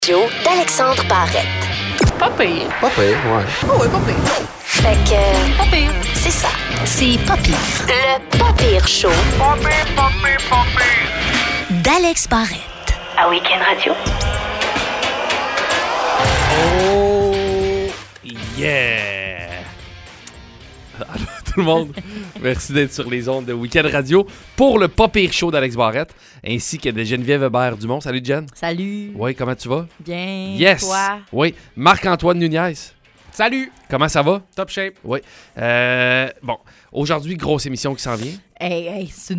d'Alexandre Barrette. Pas pire. Pas pire, ouais. Oh oui, pas pire. Fait que... Pas pire. C'est ça. C'est pas pire. Le pas pire show Pas pire, pas pire, pas pire. d'Alex Barrette. À Week-end Radio. Oh, yeah! Allô tout le monde, merci d'être sur les ondes de Week-end Radio pour le pas pire show d'Alex Barrette, ainsi que de Geneviève Hébert-Dumont. Salut Jen. Salut. Oui, comment tu vas? Bien. Yes! Toi? Oui, Marc-Antoine Nunez. Salut! Comment ça va? Top shape. Oui. Bon, aujourd'hui, grosse émission qui s'en vient. Hey, c'est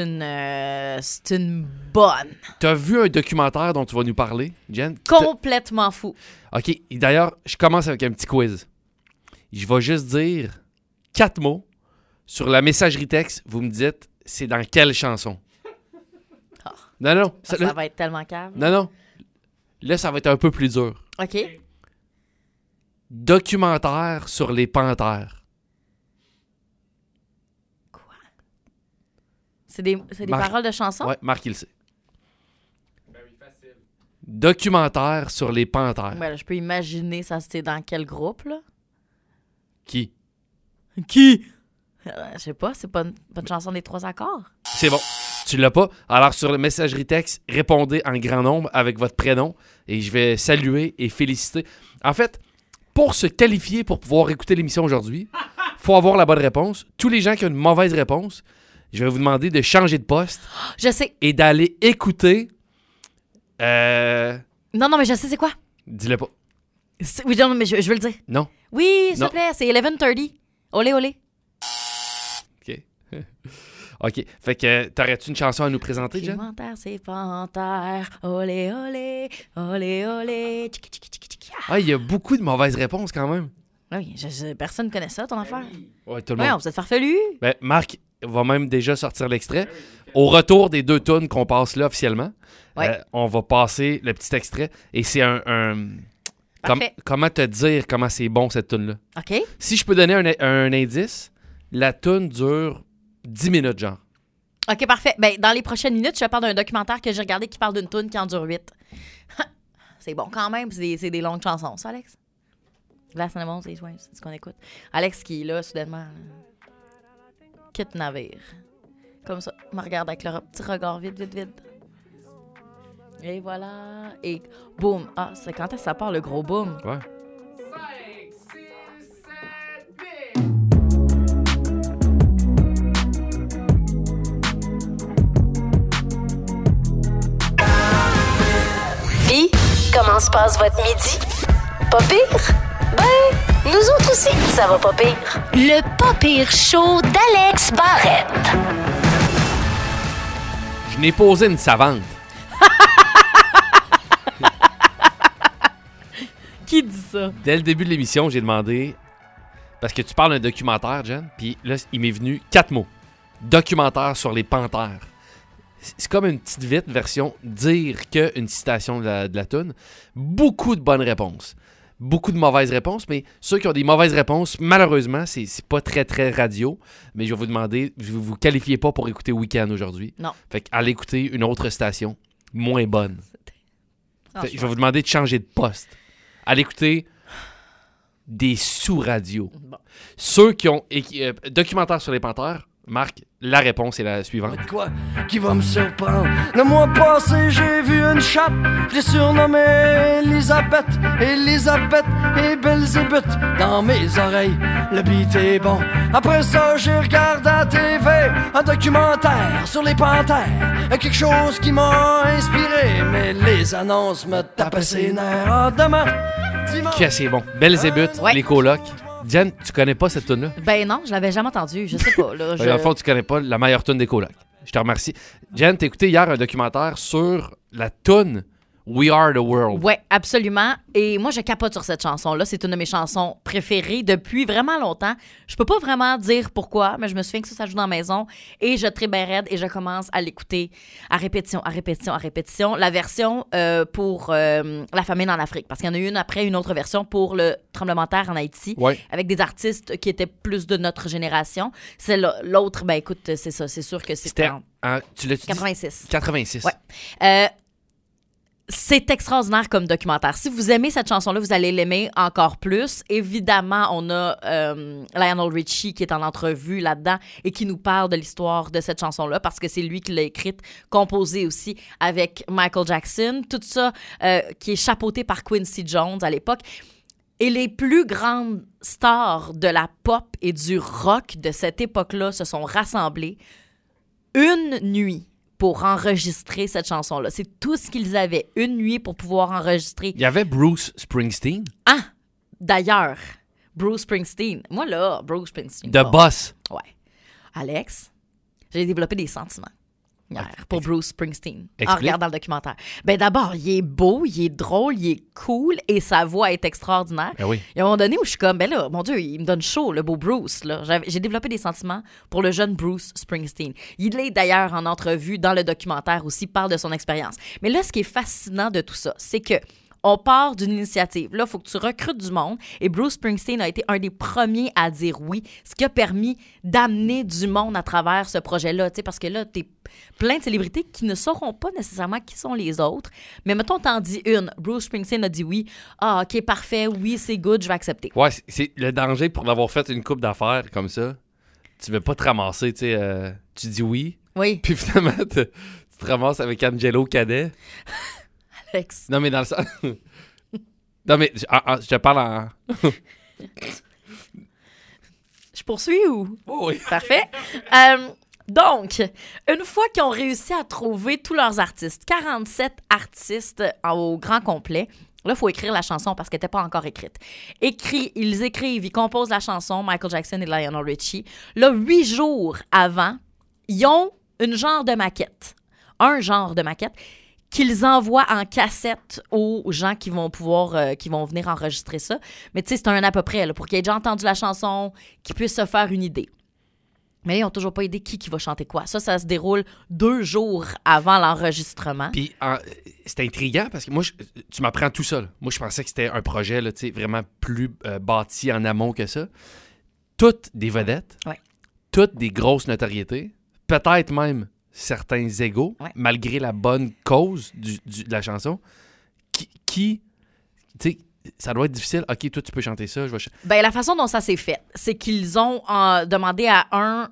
une bonne. T'as vu un documentaire dont tu vas nous parler, Jen? Complètement fou. OK, et d'ailleurs, je commence avec un petit quiz. Je vais juste dire 4 mots. Sur la messagerie texte, vous me dites, c'est dans quelle chanson? Oh. Non. Ça va être tellement calme. Non. Là, ça va être un peu plus dur. OK. Documentaire sur les panthères. Quoi? C'est des paroles de chansons? Ouais, Marc, il le sait. Documentaire sur les panthères. Ouais, là, je peux imaginer ça, c'était dans quel groupe, là? Qui? Je sais pas, c'est pas une chanson des 3 accords? C'est bon. Tu l'as pas? Alors, sur la messagerie texte, répondez en grand nombre avec votre prénom et je vais saluer et féliciter. En fait, pour se qualifier pour pouvoir écouter l'émission aujourd'hui, il faut avoir la bonne réponse. Tous les gens qui ont une mauvaise réponse, je vais vous demander de changer de poste Je sais. et d'aller écouter... Non, mais je sais c'est quoi. Dis-le pas. Oui, non, mais je veux le dire. Non. Oui, s'il Non. te plaît, c'est 11:30. Olé, olé. OK. OK. Fait que, t'aurais-tu une chanson à nous présenter, Jen? Documentaire, c'est panthère. Olé, olé. Olé, olé. Tchiki, tchiki, tchiki, tchiki. Ah, il y a beaucoup de mauvaises réponses quand même. Oui, personne ne connaît ça, ton affaire. Ouais, tout le Oui, monde. vous êtes farfelu. Ben, Marc va même déjà sortir l'extrait. Au retour des 2 tunes qu'on passe là officiellement, Ouais. on va passer le petit extrait. Et c'est Parfait. comment te dire comment c'est bon cette tune-là? OK. Si je peux donner un indice, la tune dure 10 minutes, genre. OK, parfait. Ben, dans les prochaines minutes, je parle d'un documentaire que j'ai regardé qui parle d'une toune qui en dure 8. C'est bon quand même, c'est des longues chansons, ça, Alex? Glass Animals, c'est ce qu'on écoute. Alex qui est là, soudainement, quitte navire. Comme ça, me regarde avec le petit regard vide. Et voilà. Et boum. Ah, c'est quand est-ce que ça part, le gros boum? Ouais. 5, 6, 7, 8. Puis, comment se passe votre midi? Pas pire? Ben, nous autres aussi, ça va pas pire. Le pas pire show d'Alex Barrette. Je n'ai posé une savante. Qui dit ça? Dès le début de l'émission, j'ai demandé... Parce que tu parles d'un documentaire, Jen, puis là, il m'est venu 4 mots. Documentaire sur les panthères. C'est comme une petite vite version dire qu'une citation de la toune. Beaucoup de bonnes réponses. Beaucoup de mauvaises réponses, mais ceux qui ont des mauvaises réponses, malheureusement, c'est pas très, très radio. Mais je vais vous demander, vous qualifiez pas pour écouter Week-end aujourd'hui. Non. Fait qu'allez écouter une autre station, moins bonne. Fait que je vais vous demander de changer de poste. Allez écouter des sous-radios. Bon. Ceux qui ont... documentaire sur les panthères, Marc, la réponse est la suivante. Quoi qui va me surprendre? Le mois passé, j'ai vu une chatte, je l'ai surnommée Elisabeth et Belzébuth dans mes oreilles. Le beat est bon. Après ça, j'ai regardé à la TV un documentaire sur les panthères. Quelque chose qui m'a inspiré, mais les annonces me tapaient ses nerfs. Ah, demain, dimanche. Que c'est bon. Belzébuth, Ouais. les colocs. Diane, tu connais pas cette tune-là? Ben non, je l'avais jamais entendu. Je sais pas. Là, Dans le fond, tu connais pas la meilleure tune des colocs. Je te remercie. Diane, t'as écouté hier un documentaire sur la tune We Are the World. Ouais, absolument. Et moi, je capote sur cette chanson-là. C'est une de mes chansons préférées depuis vraiment longtemps. Je peux pas vraiment dire pourquoi, mais je me souviens que ça joue dans la maison. Et je tripe bien raide et je commence à l'écouter à répétition. La version pour la famine en Afrique. Parce qu'il y en a une après, une autre version pour le tremblement de terre en Haïti. Ouais. Avec des artistes qui étaient plus de notre génération. C'est l'autre, ben écoute, c'est ça. C'est sûr que C'était en tu l'as-tu dit? 86. 86. Ouais. C'est extraordinaire comme documentaire. Si vous aimez cette chanson-là, vous allez l'aimer encore plus. Évidemment, on a Lionel Richie qui est en entrevue là-dedans et qui nous parle de l'histoire de cette chanson-là parce que c'est lui qui l'a écrite, composée aussi avec Michael Jackson. Tout ça qui est chapeauté par Quincy Jones à l'époque. Et les plus grandes stars de la pop et du rock de cette époque-là se sont rassemblées une nuit pour enregistrer cette chanson-là. C'est tout ce qu'ils avaient. Une nuit pour pouvoir enregistrer. Il y avait Bruce Springsteen. Ah! D'ailleurs, Bruce Springsteen. Moi, là, Bruce Springsteen. The Boss. Ouais. Alex, j'ai développé des sentiments hier pour Bruce Springsteen en Explique. regardant le documentaire. Ben d'abord, il est beau, il est drôle, il est cool et sa voix est extraordinaire. Ben oui. Il y a un moment donné où je suis comme, ben là, mon Dieu, il me donne chaud, le beau Bruce. Là. J'ai développé des sentiments pour le jeune Bruce Springsteen. Il est d'ailleurs en entrevue dans le documentaire aussi, parle de son expérience. Mais là, ce qui est fascinant de tout ça, c'est que on part d'une initiative. Là, il faut que tu recrutes du monde. Et Bruce Springsteen a été un des premiers à dire oui, ce qui a permis d'amener du monde à travers ce projet-là. Tu sais, parce que là, t'es plein de célébrités qui ne sauront pas nécessairement qui sont les autres. Mais mettons, t'en dis une. Bruce Springsteen a dit oui. Ah, OK, parfait. Oui, c'est good, je vais accepter. Ouais, c'est le danger pour l'avoir fait une coupe d'affaires comme ça. Tu veux pas te ramasser, tu sais. Tu dis oui, Oui, puis finalement, tu te ramasses avec Angelo Cadet. Alex. Non, mais dans le sens... Non, mais je te parle en... Je poursuis ou... Oh, oui. Parfait. Donc, une fois qu'ils ont réussi à trouver tous leurs artistes, 47 artistes au grand complet, là, il faut écrire la chanson parce qu'elle n'était pas encore écrite. Ils écrivent, ils composent la chanson, Michael Jackson et Lionel Richie. Là, 8 jours avant, ils ont un genre de maquette qu'ils envoient en cassette aux gens qui vont pouvoir, qui vont venir enregistrer ça. Mais tu sais, c'est un à peu près, là, pour qu'ils aient déjà entendu la chanson, qu'ils puissent se faire une idée. Mais là, ils n'ont toujours pas idée qui va chanter quoi. Ça se déroule 2 jours avant l'enregistrement. Puis c'est intriguant parce que moi, tu m'apprends tout ça. Là. Moi, je pensais que c'était un projet là, vraiment plus bâti en amont que ça. Toutes des vedettes, Ouais. toutes des grosses notoriétés, peut-être même certains égos, Ouais. malgré la bonne cause de la chanson. Qui tu sais, ça doit être difficile. OK, toi, tu peux chanter ça. Ben, la façon dont ça s'est fait, c'est qu'ils ont demandé à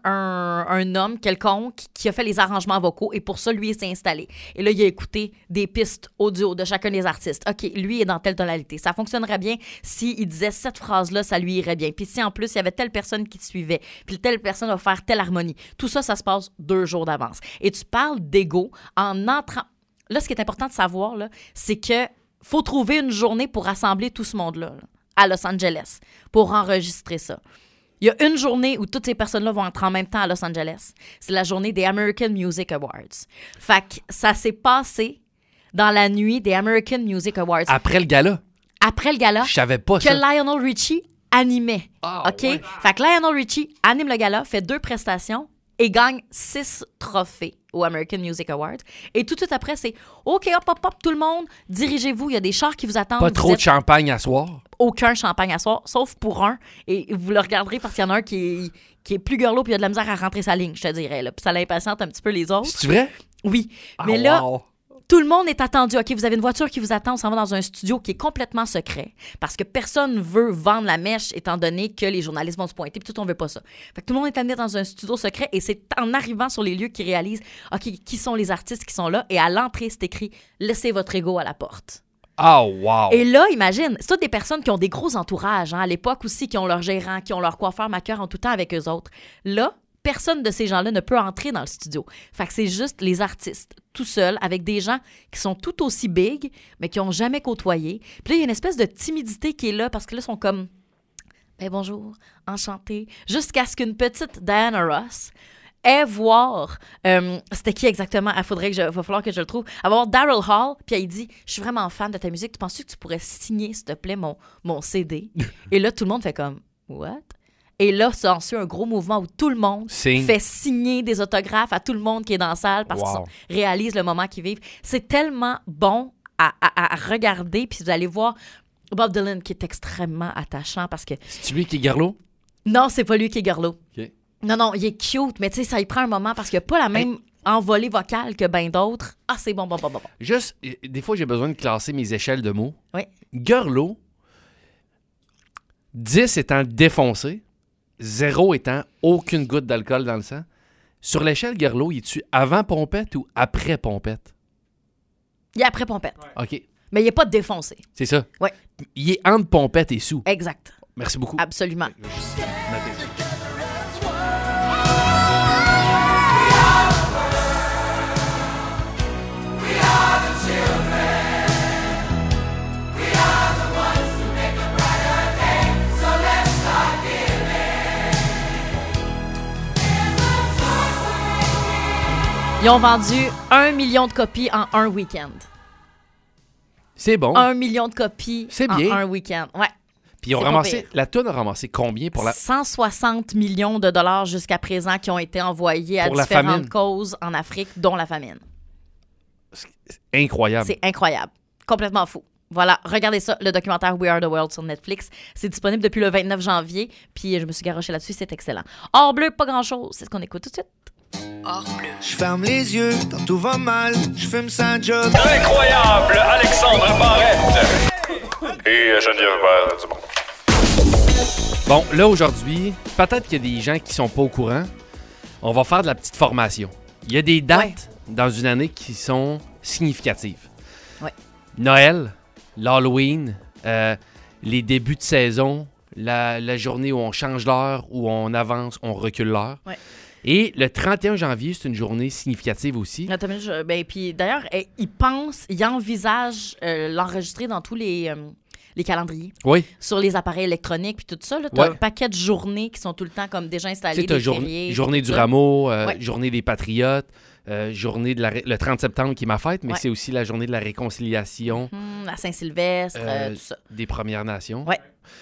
un homme quelconque qui a fait les arrangements vocaux et pour ça, lui, il s'est installé. Et là, il a écouté des pistes audio de chacun des artistes. OK, lui est dans telle tonalité. Ça fonctionnerait bien s'il disait cette phrase-là, ça lui irait bien. Puis si en plus, il y avait telle personne qui te suivait, puis telle personne va faire telle harmonie. Tout ça, ça se passe 2 jours d'avance. Et tu parles d'ego en entrant... Là, ce qui est important de savoir, là, c'est que faut trouver une journée pour rassembler tout ce monde-là là, à Los Angeles pour enregistrer ça. Il y a une journée où toutes ces personnes-là vont entrer en même temps à Los Angeles. C'est la journée des American Music Awards. Fait que ça s'est passé dans la nuit des American Music Awards. Après le gala, Après le gala, je savais pas que ça. Lionel Richie animait. Ah, OK? ouais. Fait que Lionel Richie anime le gala, fait 2 prestations et gagne 6 trophées aux American Music Awards. Et tout de suite après, c'est OK, hop, tout le monde, dirigez-vous. Il y a des chars qui vous attendent. Pas Vous trop de êtes champagne à soir. aucun champagne à soir, sauf pour un. Et vous le regarderez parce qu'il y en a un qui est plus girlo puis il a de la misère à rentrer sa ligne, je te dirais. Là. Puis ça l'impatiente un petit peu les autres. C'est vrai? Oui. Ah, Mais là, wow. tout le monde est attendu. OK, vous avez une voiture qui vous attend. On s'en va dans un studio qui est complètement secret parce que personne ne veut vendre la mèche étant donné que les journalistes vont se pointer. Puis tout, on ne veut pas ça. Fait que tout le monde est amené dans un studio secret et c'est en arrivant sur les lieux qu'ils réalisent OK, qui sont les artistes qui sont là. Et à l'entrée, c'est écrit « Laissez votre ego à la porte ». Ah, wow. Et là, imagine, c'est toutes des personnes qui ont des gros entourages, hein, à l'époque aussi, qui ont leur gérant, qui ont leur coiffeur maquilleur en tout temps avec eux autres. Là, personne de ces gens-là ne peut entrer dans le studio. Fait que c'est juste les artistes, tout seuls, avec des gens qui sont tout aussi big, mais qui n'ont jamais côtoyé. Puis là, il y a une espèce de timidité qui est là, parce que là, ils sont comme « Ben bonjour, enchanté », jusqu'à ce qu'une petite Diana Ross ait voir, c'était qui exactement? Il va falloir que je le trouve. Elle va voir Daryl Hall, puis elle dit « Je suis vraiment fan de ta musique, tu penses que tu pourrais signer, s'il te plaît, mon CD? » Et là, tout le monde fait comme « What? » Et là, ça ensuit un gros mouvement où tout le monde fait signer des autographes à tout le monde qui est dans la salle parce qu'ils réalisent le moment qu'ils vivent. C'est tellement bon à regarder, puis vous allez voir Bob Dylan qui est extrêmement attachant parce que... C'est-tu lui qui est garlot? Non, c'est pas lui qui est garlot. OK. Non, il est cute, mais tu sais, ça y prend un moment parce qu'il n'y a pas la même envolée vocale que bien d'autres. Ah, c'est bon. Juste, des fois, j'ai besoin de classer mes échelles de mots. Oui. Gurlot, 10 étant défoncé, 0 étant aucune goutte d'alcool dans le sang. Sur l'échelle Gurlot, il est-tu avant pompette ou après pompette? Il est après pompette. OK, Mais il n'est pas défoncé. c'est ça. Ouais. Il est entre pompette et sous. Exact. Merci beaucoup. Absolument. Je vais juste noter ça. Ils ont vendu 1 million de copies en un week-end. C'est bon. 1 million de copies C'est en bien. un week-end. Ouais. Puis ils ont c'est pas ramassé, pire. la toune a ramassé combien pour la 160 millions de dollars jusqu'à présent qui ont été envoyés à Pour la différentes famine. causes en Afrique, dont la famine. incroyable. C'est incroyable. Complètement fou. Voilà, regardez ça, le documentaire We Are the World sur Netflix. C'est disponible depuis le 29 janvier, puis je me suis garochée là-dessus, c'est excellent. Hors bleu, pas grand-chose, c'est ce qu'on écoute tout de suite. Je ferme les yeux quand tout va mal, je fume sa job. L'incroyable Alexandre Barrette et Geneviève Dumont. Bon, là, aujourd'hui, peut-être qu'il y a des gens qui sont pas au courant. On va faire de la petite formation. Il y a des dates dans une année qui sont significatives. Ouais. Noël, l'Halloween, les débuts de saison, la journée où on change l'heure, où on avance, on recule l'heure. Ouais. Et le 31 janvier, c'est une journée significative aussi. Attends, puis d'ailleurs, il envisage l'enregistrer dans tous les calendriers, Oui. sur les appareils électroniques, puis tout ça. Tu as Ouais. un paquet de journées qui sont tout le temps comme déjà Tu installées, sais, t'as des fériés. journée tout du ça. rameau, Ouais. journée des patriotes, journée de le 30 septembre qui est ma fête, mais Ouais. c'est aussi la journée de la réconciliation La Saint-Sylvestre, tout ça. des Premières Nations. Ouais.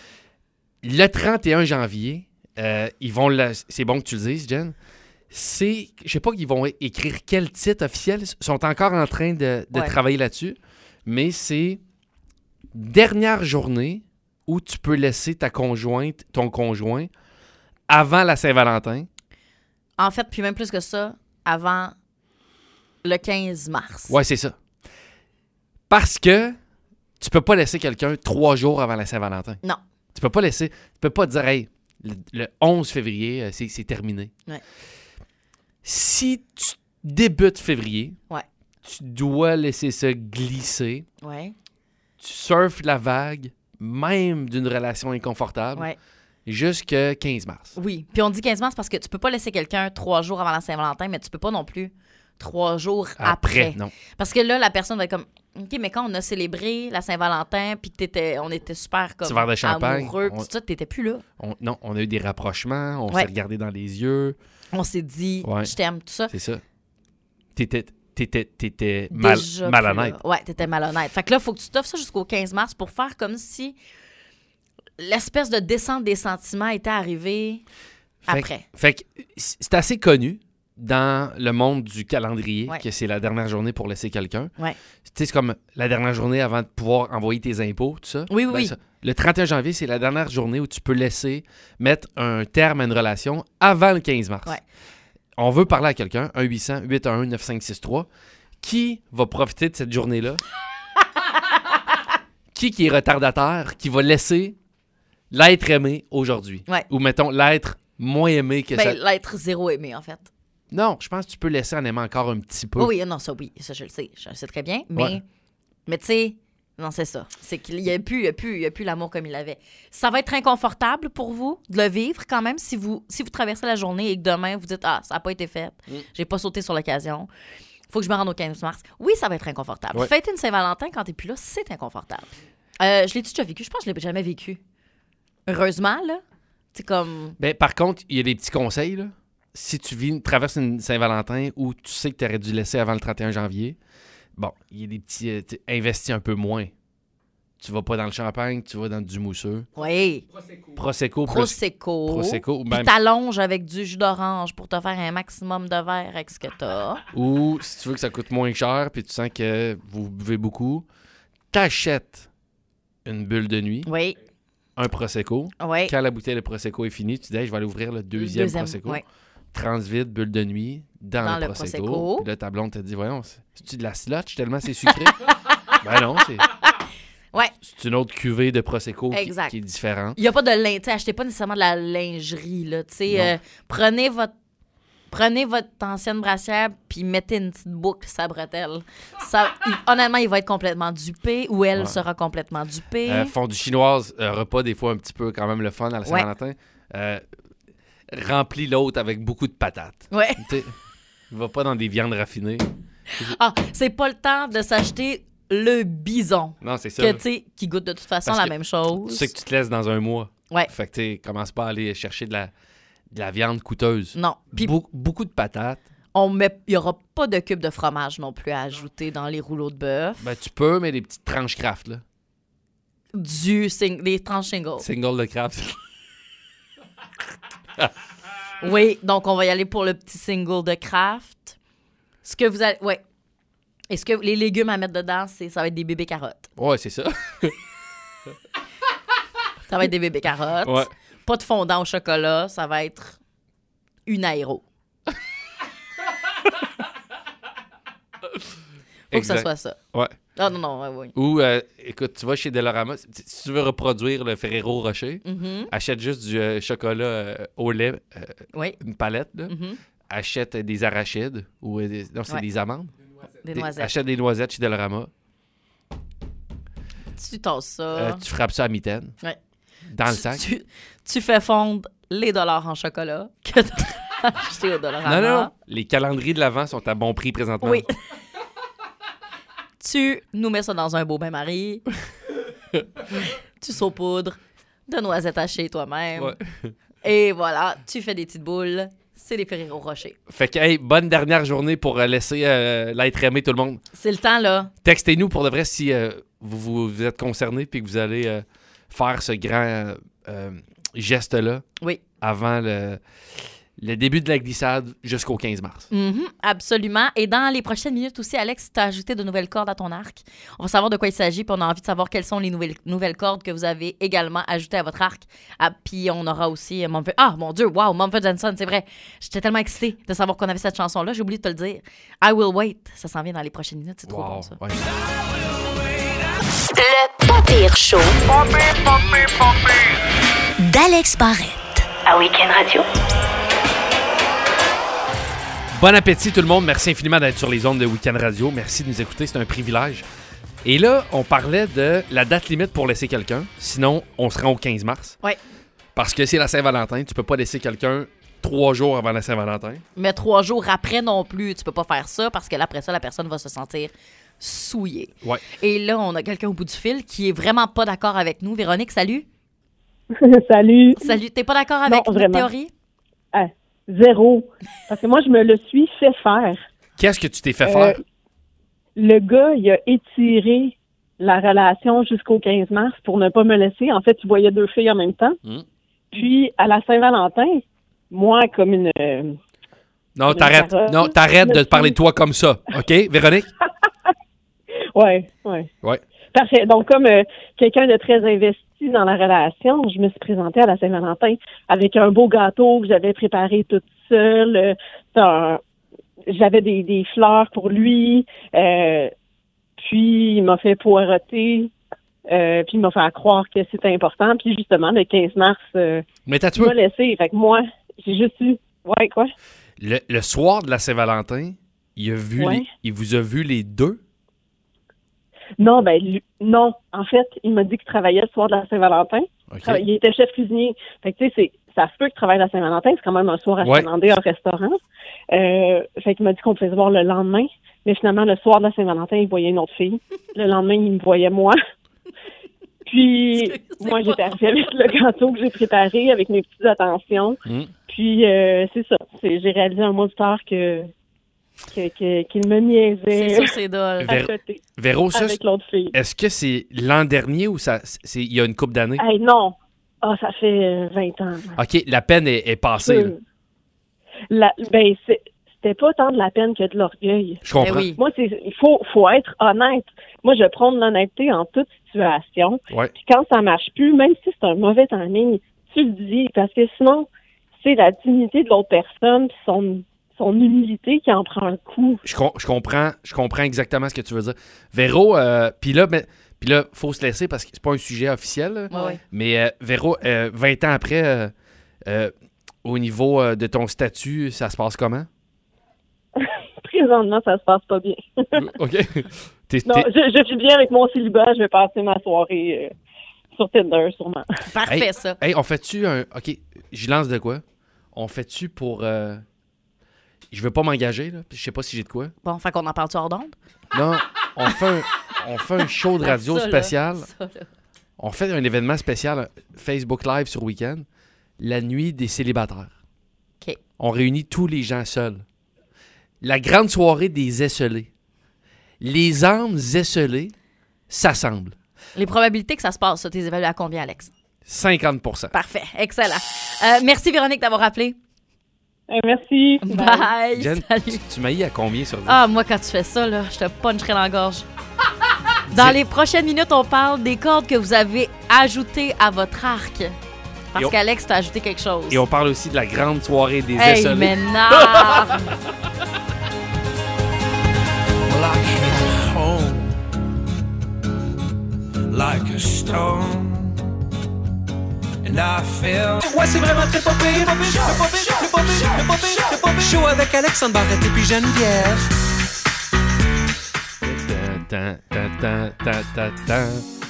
Le 31 janvier, ils vont c'est bon que tu le dises, Jen. Je sais pas qu'ils vont écrire quel titre officiel. Ils sont encore en train de Ouais. travailler là-dessus. Mais c'est dernière journée où tu peux laisser ta conjointe, ton conjoint, avant la Saint-Valentin. En fait, puis même plus que ça, avant le 15 mars. Ouais, c'est ça. Parce que tu peux pas laisser quelqu'un 3 jours avant la Saint-Valentin. Non. Tu peux pas dire, hey, le 11 février, c'est terminé. Ouais. Si tu débutes février, Ouais. tu dois laisser ça glisser. Ouais. Tu surfes la vague, même d'une relation inconfortable, Ouais. jusqu'à 15 mars. Oui. Puis on dit 15 mars parce que tu peux pas laisser quelqu'un 3 jours avant la Saint-Valentin, mais tu peux pas non plus 3 jours après. Non. Parce que là, la personne va être comme, OK, mais quand on a célébré la Saint-Valentin, puis on était super comme Petit verre de champagne, amoureux, on- tout ça, t'étais plus là. Non, on a eu des rapprochements, on Ouais. s'est regardé dans les yeux. On s'est dit, Ouais. je t'aime, tout ça. C'est ça. T'étais Déjà malhonnête. plus là. Ouais, t'étais malhonnête. Fait que là, il faut que tu t'offres ça jusqu'au 15 mars pour faire comme si l'espèce de descente des sentiments était arrivée après. Fait que c'est assez connu dans le monde du calendrier Ouais. que c'est la dernière journée pour laisser quelqu'un. Ouais. Tu sais, c'est comme la dernière journée avant de pouvoir envoyer tes impôts, tout ça. Oui, oui. Ça. Le 31 janvier, c'est la dernière journée où tu peux mettre un terme à une relation avant le 15 mars. Ouais. On veut parler à quelqu'un, 1-800-811-9563, qui va profiter de cette journée-là? qui est retardataire, qui va laisser l'être aimé aujourd'hui? Ouais. Ou mettons, l'être moins aimé que ça. Ben, l'être zéro aimé, en fait. Non, je pense que tu peux laisser en aimer encore un petit peu. Oui, non, ça, je le sais. Je le sais très bien. Mais, Ouais. mais tu sais, non, c'est ça. C'est qu'il n'y a plus l'amour comme il avait. Ça va être inconfortable pour vous de le vivre quand même si vous traversez la journée et que demain, vous dites « Ah, ça n'a pas été fait. J'ai pas sauté sur l'occasion. Faut que je me rende au 15 mars. » Oui, ça va être inconfortable. Ouais. Fêter une Saint-Valentin quand t'es plus là, c'est inconfortable. Je l'ai-tu déjà vécu? Je pense que je l'ai jamais vécu. Heureusement, là. C'est comme... Ben, par contre, il y a des petits conseils. Là. Si tu traverses une Saint-Valentin où tu sais que tu aurais dû laisser avant le 31 janvier, bon, il y a des petits... investis un peu moins. Tu vas pas dans le champagne, tu vas dans du mousseux. Oui. Prosecco. Prosecco. Ou Puis même- t'allonges avec du jus d'orange pour te faire un maximum de verre avec ce que t'as. Ou si tu veux que ça coûte moins cher puis tu sens que vous buvez beaucoup, t'achètes une bulle de nuit, Oui. un Prosecco. Oui. Quand la bouteille de Prosecco est finie, tu dis hey, je vais aller ouvrir le deuxième Prosecco. Oui. Transvide, bulle de nuit, dans le Prosecco. Puis là, ta blonde t'a dit, voyons, c'est-tu de la slotch tellement c'est sucré? Ben non, c'est... Ouais. C'est une autre cuvée de Prosecco qui est différente. Il n'y a pas de linge. Achetez pas nécessairement de la lingerie. Là, prenez votre ancienne brassière puis mettez une petite boucle sa bretelle. Honnêtement, il va être complètement dupé ou elle sera complètement dupée. Fondue chinoise, repas des fois un petit peu quand même le fun à la Saint-Valentin. Remplis l'autre avec beaucoup de patates. Ouais. Va pas dans des viandes raffinées. C'est pas le temps de s'acheter le bison. Non, c'est ça. Qui goûte de toute façon la même chose. Tu sais que tu te laisses dans un mois. Ouais. Fait que tu commences pas à aller chercher de la viande coûteuse. Non. Puis beaucoup de patates. Il n'y aura pas de cube de fromage non plus à ajouter dans les rouleaux de bœuf. Ben, tu peux, mais des petites tranches Kraft, là. Des tranches single. Single de Kraft. Oui, donc on va y aller pour le petit single de Kraft. Ce que vous allez... Ouais. Est-ce que les légumes à mettre dedans, ça va être des bébés carottes? Ouais, c'est ça. Ça va être des bébés carottes. Ouais. Pas de fondant au chocolat, ça va être une aéro. Faut que ça soit ça. Ouais. Ah non, oui. Ou, écoute, tu vas chez Dollarama, si tu veux reproduire le Ferrero Rocher, achète juste du chocolat au lait, une palette, là. Achète des arachides, ou des amandes. Des noisettes. Achète des noisettes chez Dollarama. Tu tasses ça. Tu frappes ça à mitaine. Ouais. Dans le sac. Tu fais fondre les dollars en chocolat que tu as acheté au Dollarama. Non. Les calendriers de l'Avent sont à bon prix présentement. Oui. Tu nous mets ça dans un beau bain-marie. Tu saupoudres de noisettes hachées toi-même. Ouais. Et voilà, tu fais des petites boules. C'est des Ferrero Rocher. Fait que, bonne dernière journée pour laisser l'être aimé tout le monde. C'est le temps, là. Textez-nous pour de vrai si vous êtes concerné puis que vous allez faire ce grand geste-là. Oui. Avant le début de la glissade jusqu'au 15 mars. Absolument. Et dans les prochaines minutes aussi, Alex, tu as ajouté de nouvelles cordes à ton arc. On va savoir de quoi il s'agit, puis on a envie de savoir quelles sont les nouvelles cordes que vous avez également ajoutées à votre arc. Puis on aura aussi Mumford... Ah, mon Dieu, wow, Mumford & Sons, c'est vrai. J'étais tellement excitée de savoir qu'on avait cette chanson-là. J'ai oublié de te le dire. I Will Wait, ça s'en vient dans les prochaines minutes. C'est trop bon, ça. Ouais. Le pas pire show Pas pire. d'Alex Barrette. À Week-end Radio. Bon appétit tout le monde. Merci infiniment d'être sur les ondes de Week-end Radio. Merci de nous écouter, c'est un privilège. Et là, on parlait de la date limite pour laisser quelqu'un. Sinon, on se rend au 15 mars. Oui. Parce que c'est la Saint-Valentin. Tu peux pas laisser quelqu'un 3 jours avant la Saint-Valentin. Mais 3 jours après non plus, tu peux pas faire ça parce que là, après ça, la personne va se sentir souillée. Ouais. Et là, on a quelqu'un au bout du fil qui est vraiment pas d'accord avec nous. Véronique, salut. Salut. Salut. T'es pas d'accord avec notre théorie? Zéro. Parce que moi, je me le suis fait faire. Qu'est-ce que tu t'es fait faire? Le gars, il a étiré la relation jusqu'au 15 mars pour ne pas me laisser. En fait, tu voyais 2 filles en même temps. Puis, à la Saint-Valentin, moi, comme une... Non, t'arrêtes. Non, t'arrêtes de te parler de toi comme ça. OK, Véronique? Ouais. Parfait. Donc, comme quelqu'un de très investi dans la relation, je me suis présentée à la Saint-Valentin avec un beau gâteau que j'avais préparé toute seule. J'avais des fleurs pour lui. Puis, il m'a fait poireauter. Puis, il m'a fait croire que c'était important. Puis, justement, le 15 mars, Mais il m'a laissé. Fait que moi, j'ai juste eu... Ouais, quoi? Le soir de la Saint-Valentin, il vous a vu les deux? Non, non. En fait, il m'a dit qu'il travaillait le soir de la Saint-Valentin. Okay. Il était chef cuisinier. Fait que, tu sais, ça se peut qu'il travaille la Saint-Valentin. C'est quand même un soir à se demander au restaurant. Fait qu'il m'a dit qu'on pouvait se voir le lendemain. Mais finalement, le soir de la Saint-Valentin, il voyait une autre fille. Le lendemain, il me voyait moi. Puis, moi, j'étais arrivée avec le gâteau que j'ai préparé, avec mes petites attentions. Puis, c'est ça. J'ai réalisé un mois plus tard qu'il me niaisait. C'est ça, c'est drôle. Véro, ça, avec l'autre fille. Est-ce que c'est l'an dernier ou il y a une couple d'années? Hey, non. Ça fait 20 ans. OK, la peine est passée. C'était pas tant de la peine que de l'orgueil. Je comprends. Oui. Moi, il faut être honnête. Moi, je prends de l'honnêteté en toute situation. Ouais. Puis quand ça marche plus, même si c'est un mauvais timing, tu le dis. Parce que sinon, c'est la dignité de l'autre personne puis son humilité qui en prend un coup. Je comprends exactement ce que tu veux dire. Véro, puis là, faut se laisser parce que c'est pas un sujet officiel. Là. Ouais. Mais Véro, 20 ans après, au niveau de ton statut, ça se passe comment? Présentement, ça se passe pas bien. OK. Non, je suis bien avec mon célibat. Je vais passer ma soirée sur Tinder, sûrement. Parfait, ça. Hey, on fait-tu un... OK, je lance de quoi? On fait-tu pour... Je veux pas m'engager, là. Je sais pas si j'ai de quoi. Bon, fait qu'on en parle-tu hors d'onde? Non, on fait un show de radio Ça, là, spécial. ça, là. On fait un événement spécial, Facebook Live sur week-end, la nuit des célibataires. OK. On réunit tous les gens seuls. La grande soirée des esselés. Les âmes esselées s'assemblent. Les probabilités que ça se passe, ça, t'es évalué à combien, Alex? 50%. Parfait, excellent. Merci, Véronique, d'avoir appelé. Merci. Bye. Jen, Salut. tu m'haïs à combien sur 10? Ah, moi, quand tu fais ça, là, je te puncherai dans la gorge. Dans les prochaines minutes, on parle des cordes que vous avez ajoutées à votre arc. Parce qu'Alex t'a ajouté quelque chose. Et on parle aussi de la grande soirée des Hey, esselés. m'énerve! Well, I came home like a stone, and I felt. Ouais, c'est vraiment très pas pire. Le pop show avec Alexandre Barrette et puis Geneviève. Tan, tan, tan, tan, tan, tan.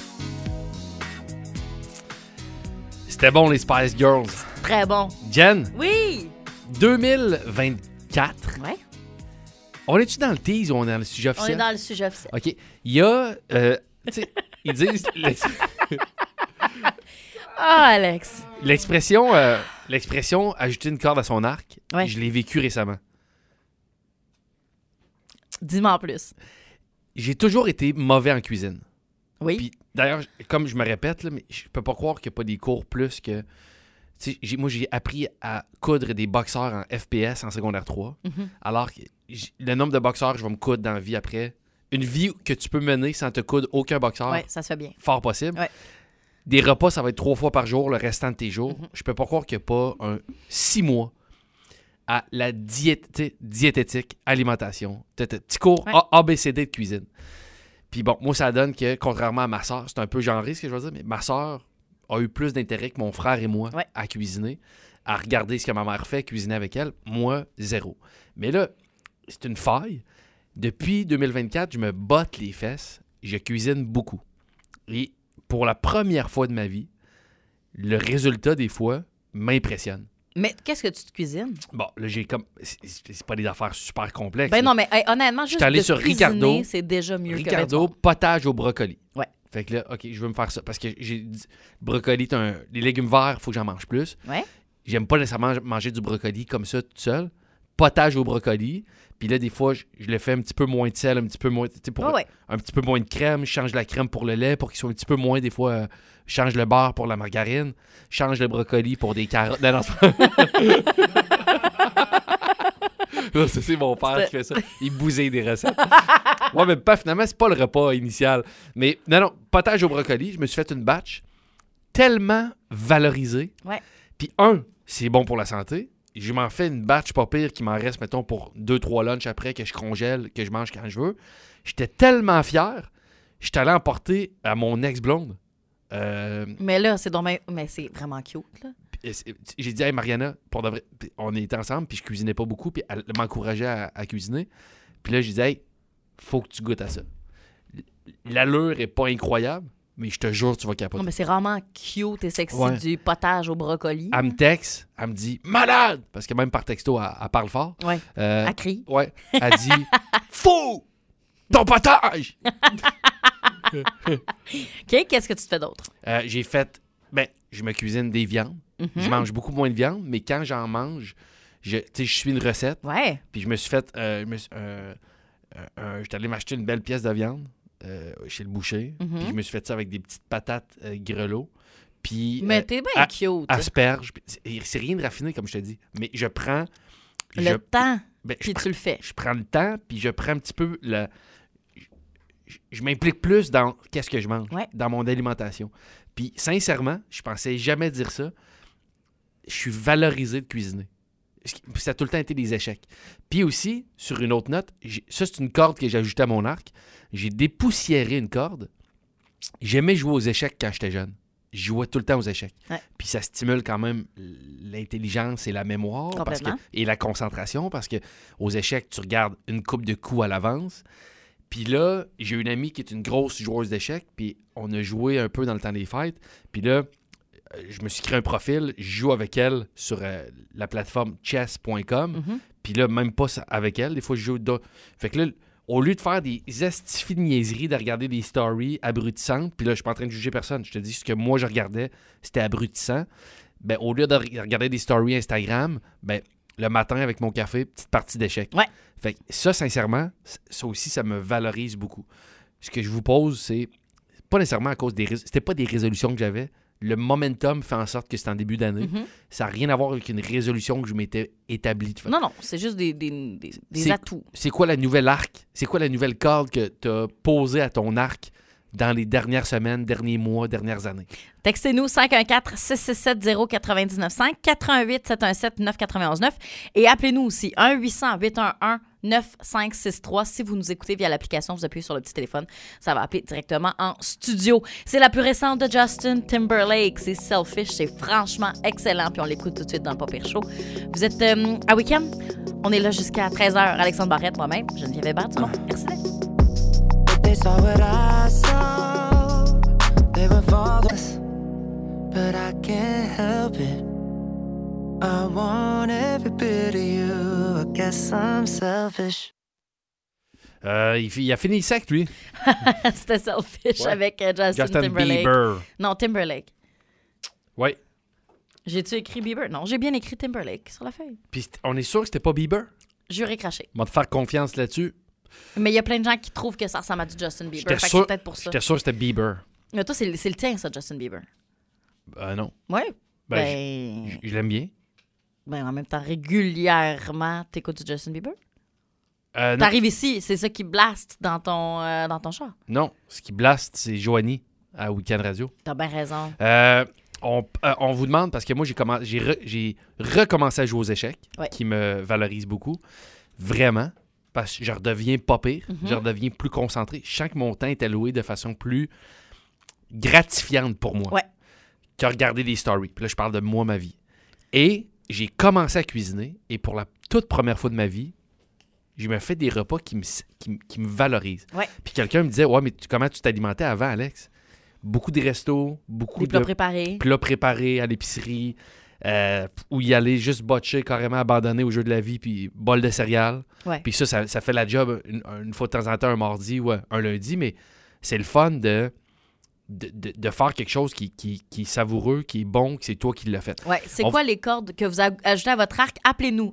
C'était bon, les Spice Girls. Très bon. Jen, Oui! 2024. Ouais. On est-tu dans le tease ou on est dans le sujet On officiel? est dans le sujet officiel. OK. Il y a... tu sais, ils disent... Ah, Alex. L'expression ajouter une corde à son arc, Ouais. je l'ai vécu récemment. Dis-moi en plus. J'ai toujours été mauvais en cuisine. Oui. Puis d'ailleurs, comme je me répète, là, mais je peux pas croire qu'il n'y a pas des cours plus que... Tu sais, moi, j'ai appris à coudre des boxeurs en FPS en secondaire 3. Mhm. Alors que le nombre de boxeurs, je vais me coudre dans la vie après. Une vie que tu peux mener sans te coudre aucun boxeur. Oui, ça se fait bien. Fort possible. Ouais. Des repas, ça va être 3 fois par jour le restant de tes jours. Mhm. Je peux pas croire qu'il n'y a pas 6 mois à la diététique, alimentation. Petit cours Ouais. ABCD de cuisine. Puis bon, moi, ça donne que, contrairement à ma soeur, c'est un peu genré ce que je veux dire, mais ma soeur a eu plus d'intérêt que mon frère et moi Ouais. à cuisiner, à regarder ce que ma mère fait, cuisiner avec elle. Moi, zéro. Mais là, c'est une faille. Depuis 2024, je me botte les fesses. Je cuisine beaucoup. Et pour la première fois de ma vie, le résultat, des fois, m'impressionne. Mais qu'est-ce que tu te cuisines? Bon, là, j'ai comme... C'est pas des affaires super complexes. Ben là. non, mais hey, honnêtement, juste allé de sur cuisiner, Ricardo. c'est déjà mieux Ricardo, que potage au brocoli. Ouais. Fait que là, OK, je veux me faire ça. Parce que j'ai dit, brocoli, les légumes verts, il faut que j'en mange plus. Ouais. J'aime pas nécessairement manger du brocoli comme ça, tout seul. Potage au brocoli. Puis là, des fois, je le fais un petit peu moins de sel, un petit peu moins... Tu sais, pour Ouais. un petit peu moins de crème. Je change la crème pour le lait pour qu'il soit un petit peu moins, des fois... je change le beurre pour la margarine. Je change le brocoli pour des carottes. Non, c'est pas... Là, ça, c'est mon père qui fait ça. Il bousille des recettes. Ouais, mais pas finalement, c'est pas le repas initial. Mais non, potage au brocoli, je me suis fait une batch tellement valorisée. Ouais. Puis c'est bon pour la santé. Je m'en fais une batch pas pire qui m'en reste, mettons, pour 2-3 lunchs après que je congèle, que je mange quand je veux. J'étais tellement fier, j'étais allé emporter à mon ex-blonde. Mais là, c'est mais c'est vraiment cute, là. J'ai dit, hey Mariana, pour de vrai, on était ensemble, puis je cuisinais pas beaucoup, puis elle m'encourageait à cuisiner. Puis là, je disais, hey, faut que tu goûtes à ça. L'allure est pas incroyable, mais je te jure, tu vas capoter. Non, mais c'est vraiment cute et sexy Ouais. du potage au brocoli. Elle me texte, elle me dit, malade! Parce que même par texto, elle parle fort. Ouais. Elle crie. Ouais. Elle dit, fou! Ton potage! OK, qu'est-ce que tu te fais d'autre? J'ai fait, je me cuisine des viandes. Mhm. Je mange beaucoup moins de viande, mais quand j'en mange, je suis une recette. Ouais. Puis je me suis fait, j'étais allé m'acheter une belle pièce de viande chez le boucher. Mhm. Puis je me suis fait ça avec des petites patates grelots. Puis Mais t'es bien cute. asperges. C'est rien de raffiné, comme je te dis. Mais je prends... Le temps, puis puis tu le fais. Je prends le temps, puis je prends un petit peu je m'implique plus dans qu'est-ce que je mange, dans mon alimentation. Puis, sincèrement, je pensais jamais dire ça. Je suis valorisé de cuisiner. ça a tout le temps été des échecs. Puis aussi, sur une autre note, ça, c'est une corde que j'ai ajoutée à mon arc. J'ai dépoussiéré une corde. J'aimais jouer aux échecs quand j'étais jeune. Je jouais tout le temps aux échecs. Ouais. Puis ça stimule quand même l'intelligence et la mémoire et la concentration parce que aux échecs, tu regardes une coupe de coups à l'avance. Puis là, j'ai une amie qui est une grosse joueuse d'échecs, puis on a joué un peu dans le temps des fêtes. Puis là, je me suis créé un profil, je joue avec elle sur la plateforme chess.com. Puis là, même pas avec elle, des fois je joue... Fait que là, au lieu de faire des estifis de niaiseries, de regarder des stories abrutissantes, puis là, je suis pas en train de juger personne, je te dis ce que moi je regardais, c'était abrutissant. Ben, au lieu de regarder des stories Instagram, ben, le matin avec mon café, petite partie d'échecs. Ouais. Fait que ça, sincèrement, ça aussi, ça me valorise beaucoup. Ce que je vous pose, c'est pas nécessairement à cause c'était pas des résolutions que j'avais. Le momentum fait en sorte que c'est en début d'année. Ça n'a rien à voir avec une résolution que je m'étais établie de faire. Non, c'est juste des atouts. C'est quoi la nouvelle arc? C'est quoi la nouvelle corde que tu as posée à ton arc dans les dernières semaines, derniers mois, dernières années? Textez-nous 514-667-099-5, 88-717-991-9 et appelez-nous aussi 1-800-811-9563. Si vous nous écoutez via l'application, vous appuyez sur le petit téléphone, ça va appeler directement en studio. C'est la plus récente de Justin Timberlake. C'est Selfish, c'est franchement excellent. Puis on l'écoute tout de suite dans le Pas Pire Show. Vous êtes à Week-end? On est là jusqu'à 13h. Alexandre Barrette, moi-même, Geneviève Hébert, du monde. Merci d'être. They saw what I saw. They were fathers, but I can't help it. I want every bit of you. I guess I'm selfish. Il a fini sec, lui. C'était Selfish avec Justin Timberlake. Bieber. Non, Timberlake. Oui. J'ai-tu écrit Bieber? Non, j'ai bien écrit Timberlake sur la feuille. Puis on est sûr que c'était pas Bieber? J'aurais craché. On va te faire confiance là-dessus. Mais il y a plein de gens qui trouvent que ça ressemble à du Justin Bieber. J'étais fait sûr, que c'est peut-être pour ça. J'étais sûr que c'était Bieber. Mais toi, c'est le tien, ça, Justin Bieber. Non. Oui. Je l'aime bien. Ben, en même temps, régulièrement, t'écoutes du Justin Bieber? Non. T'arrives ici, c'est ça qui blast dans ton char. Non, ce qui blast, c'est Joanie à Week-end Radio. T'as bien raison. On vous demande, parce que moi, j'ai recommencé à jouer aux échecs, qui me valorise beaucoup. Vraiment. Parce que je redeviens pas pire, je redeviens plus concentré. Je sens que mon temps est alloué de façon plus gratifiante pour moi que regarder des stories. Puis là, je parle de moi, ma vie. Et j'ai commencé à cuisiner, et pour la toute première fois de ma vie, je me fais des repas qui me valorisent. Ouais. Puis quelqu'un me disait, ouais, mais comment tu t'alimentais avant, Alex? Beaucoup de restos, beaucoup des plats préparés. Plats préparés à l'épicerie, où y aller juste botcher, carrément abandonné au jeu de la vie, puis bol de céréales. Ouais. Puis ça fait la job une fois de temps en temps, un mardi ou un lundi, mais c'est le fun de faire quelque chose qui est savoureux, qui est bon, que c'est toi qui l'as fait. Ouais. C'est quoi les cordes que vous ajoutez à votre arc? Appelez-nous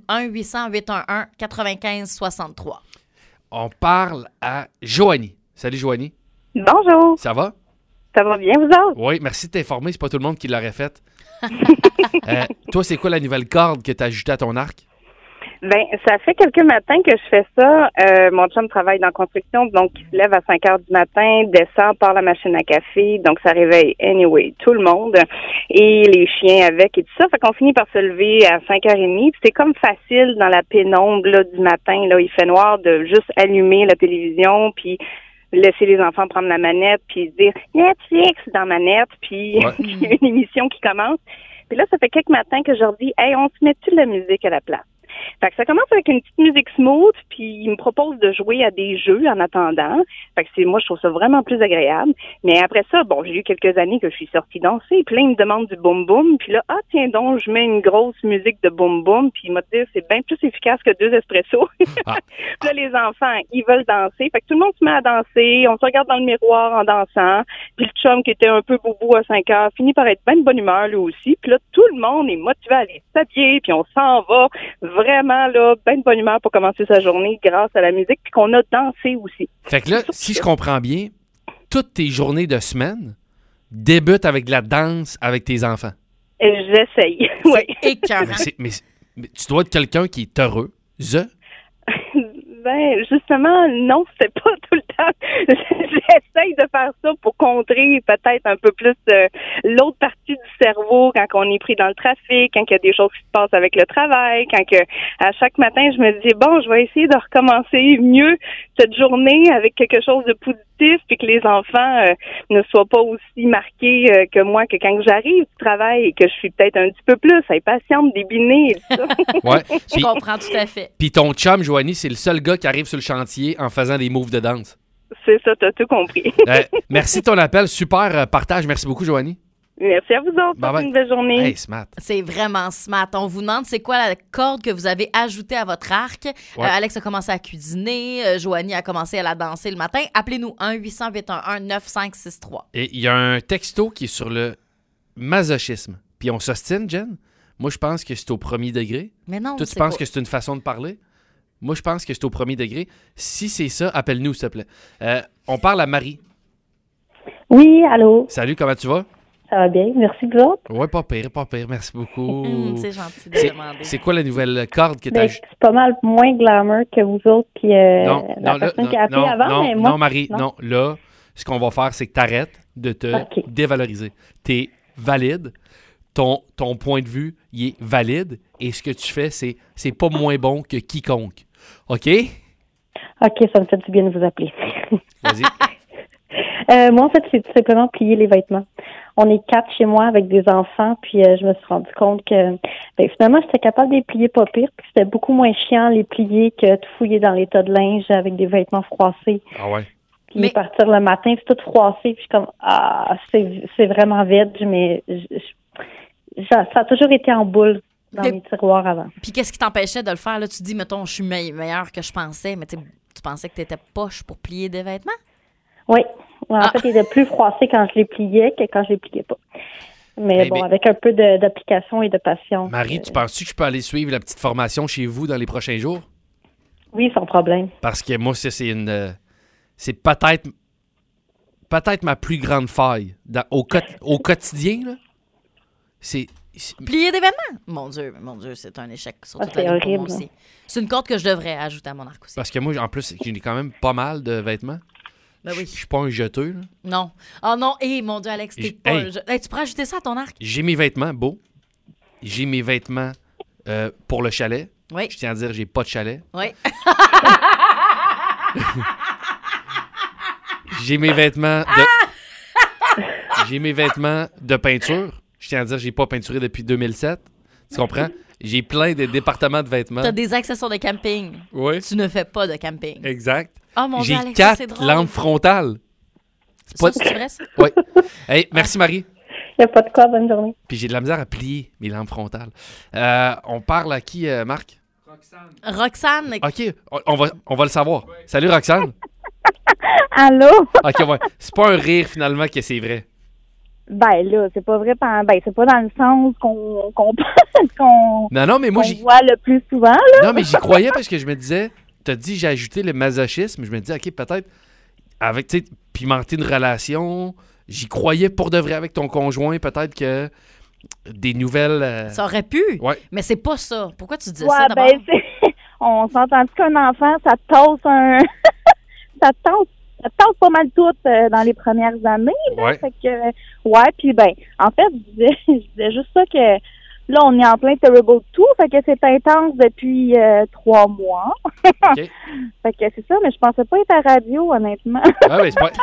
1-800-811-9563. On parle à Joanie. Salut, Joanie. Bonjour. Ça va? Ça va bien, vous autres? Oui, merci de t'informer. C'est pas tout le monde qui l'aurait fait. Toi, c'est quoi la nouvelle corde que tu as ajoutée à ton arc? Ben, ça fait quelques matins que je fais ça. Mon chum travaille dans la construction, donc il se lève à 5 heures du matin, descend par la machine à café, donc ça réveille anyway tout le monde et les chiens avec et tout ça. Fait qu'on finit par se lever à 5h30. Puis c'est comme facile dans la pénombre là, du matin, là, il fait noir, de juste allumer la télévision, puis laisser les enfants prendre la manette, puis dire Netflix dans la manette, puis il y a une émission qui commence. Puis là, ça fait quelques matins que je leur dis, hey, on se met-tu de la musique à la place? Fait que ça commence avec une petite musique smooth, puis il me propose de jouer à des jeux en attendant. Fait que moi, je trouve ça vraiment plus agréable. Mais après ça, bon, j'ai eu quelques années que je suis sortie danser, puis là, il me demande du boum-boum, puis là, tiens donc, je mets une grosse musique de boum-boum, puis il m'a dit, c'est bien plus efficace que 2 espressos. Puis là, les enfants, ils veulent danser. Fait que tout le monde se met à danser, on se regarde dans le miroir en dansant, puis le chum qui était un peu boubou à 5 heures finit par être bien de bonne humeur, lui aussi. Puis là, tout le monde est motivé à aller s'habiller, puis on s'en va vraiment, là, ben de bonne humeur pour commencer sa journée grâce à la musique, puis qu'on a dansé aussi. Fait que là, si je comprends bien, toutes tes journées de semaine débutent avec de la danse avec tes enfants. J'essaye, oui. Mais tu dois être quelqu'un qui est heureux. Ben, justement, non, c'est pas tout le temps, j'essaye de faire ça pour contrer peut-être un peu plus l'autre partie du cerveau quand on est pris dans le trafic, quand il y a des choses qui se passent avec le travail, quand que à chaque matin, je me dis, bon, je vais essayer de recommencer mieux cette journée avec quelque chose de positif, puis que les enfants ne soient pas aussi marqués que moi, que quand j'arrive du travail et que je suis peut-être un petit peu plus impatiente, débinée et tout ça. Ouais. Je comprends tout à fait. Puis ton chum, Joanie, c'est le seul gars qui arrive sur le chantier en faisant des moves de danse. C'est ça, t'as tout compris. Merci de ton appel. Super partage. Merci beaucoup, Joanie. Merci à vous autres. Passez une belle journée. Hey, smart. C'est vraiment smart. On vous demande c'est quoi la corde que vous avez ajoutée à votre arc. Ouais. Alex a commencé à cuisiner. Joanie a commencé à la danser le matin. Appelez-nous 1-800-811-9563. Et il y a un texto qui est sur le masochisme. Puis on s'ostine, Jen. Moi, je pense que c'est au premier degré. Mais non, toi, tu penses que c'est une façon de parler? Moi, je pense que c'est au premier degré. Si c'est ça, appelle-nous, s'il te plaît. On parle à Marie. Oui, allô? Salut, comment tu vas? Ça va bien, merci vous autres. Oui, pas pire, merci beaucoup. C'est gentil de demander. C'est quoi la nouvelle corde que tu as ajoutée? C'est pas mal moins glamour que vous autres, puis la personne qui a appelé avant, mais moi... Non, Marie, non. Là, ce qu'on va faire, c'est que tu arrêtes de te dévaloriser. Tu es valide. Ton point de vue, il est valide. Et ce que tu fais, c'est pas moins bon que quiconque. OK? OK, ça me fait du bien de vous appeler. Vas-y. Moi, en fait, c'est tout simplement plier les vêtements. On est 4 chez moi avec des enfants, puis je me suis rendu compte que finalement, j'étais capable de les plier pas pire, puis c'était beaucoup moins chiant les plier que de fouiller dans les tas de linge avec des vêtements froissés. Ah ouais? Puis partir le matin, c'est tout froissé, puis je suis comme, c'est vraiment vide, mais ça a toujours été en boule dans mes tiroirs avant. Puis qu'est-ce qui t'empêchait de le faire? Là, tu dis, mettons, je suis meilleure que je pensais, mais tu pensais que tu étais poche pour plier des vêtements? Oui. En fait, il était plus froissé quand je les pliais que quand je les pliais pas. Mais avec un peu d'application et de patience. Marie, tu penses-tu que je peux aller suivre la petite formation chez vous dans les prochains jours? Oui, sans problème. Parce que moi, c'est peut-être ma plus grande faille. Au quotidien, là, c'est... Plier des vêtements? Mon Dieu, c'est un échec sur toute la ligne pour moi aussi. C'est une corde que je devrais ajouter à mon arc aussi. Parce que moi, en plus, j'ai quand même pas mal de vêtements. Ben oui. Je suis pas un jeteux, là. Non. Oh non, mon Dieu, Alex, t'es pas un jeteux. Tu pourrais ajouter ça à ton arc? J'ai mes vêtements beaux. J'ai mes vêtements pour le chalet. Oui. Je tiens à dire, j'ai pas de chalet. Oui. J'ai mes vêtements de... J'ai mes vêtements de peinture. Je tiens à dire, j'ai pas peinturé depuis 2007. Tu comprends? J'ai plein de départements de vêtements. T'as des accessoires de camping. Oui. Tu ne fais pas de camping. Exact. Oh mon Dieu, j'ai Alex, 4 c'est drôle. lampes frontales. C'est vrai, ça? Oui. Hey, merci Marie. Il n'y a pas de quoi, bonne journée. Puis j'ai de la misère à plier mes lampes frontales. On parle à qui, Marc? Roxane. OK, on va le savoir. Salut Roxane. Allô? OK, ouais. C'est pas un rire finalement que c'est vrai. Ben là, c'est pas vrai. C'est pas dans le sens qu'on non, mais moi, voit le plus souvent. Là. Non, mais j'y croyais parce que je me disais, t'as dit j'ai ajouté le masochisme. Je me disais, OK, peut-être avec, tu sais, pimenter une relation. J'y croyais pour de vrai avec ton conjoint. Peut-être que des nouvelles... Ça aurait pu, mais c'est pas ça. Pourquoi tu disais ça d'abord? On s'entend qu'un enfant, ça tasse ça tasse pas mal tout dans les premières années. Là, ouais. Fait que, puis en fait, je disais juste ça que là, on est en plein Terrible 2, fait que c'est intense depuis 3 mois. Okay. Fait que c'est ça, mais je pensais pas être à radio, honnêtement. Ah oui, c'est pas...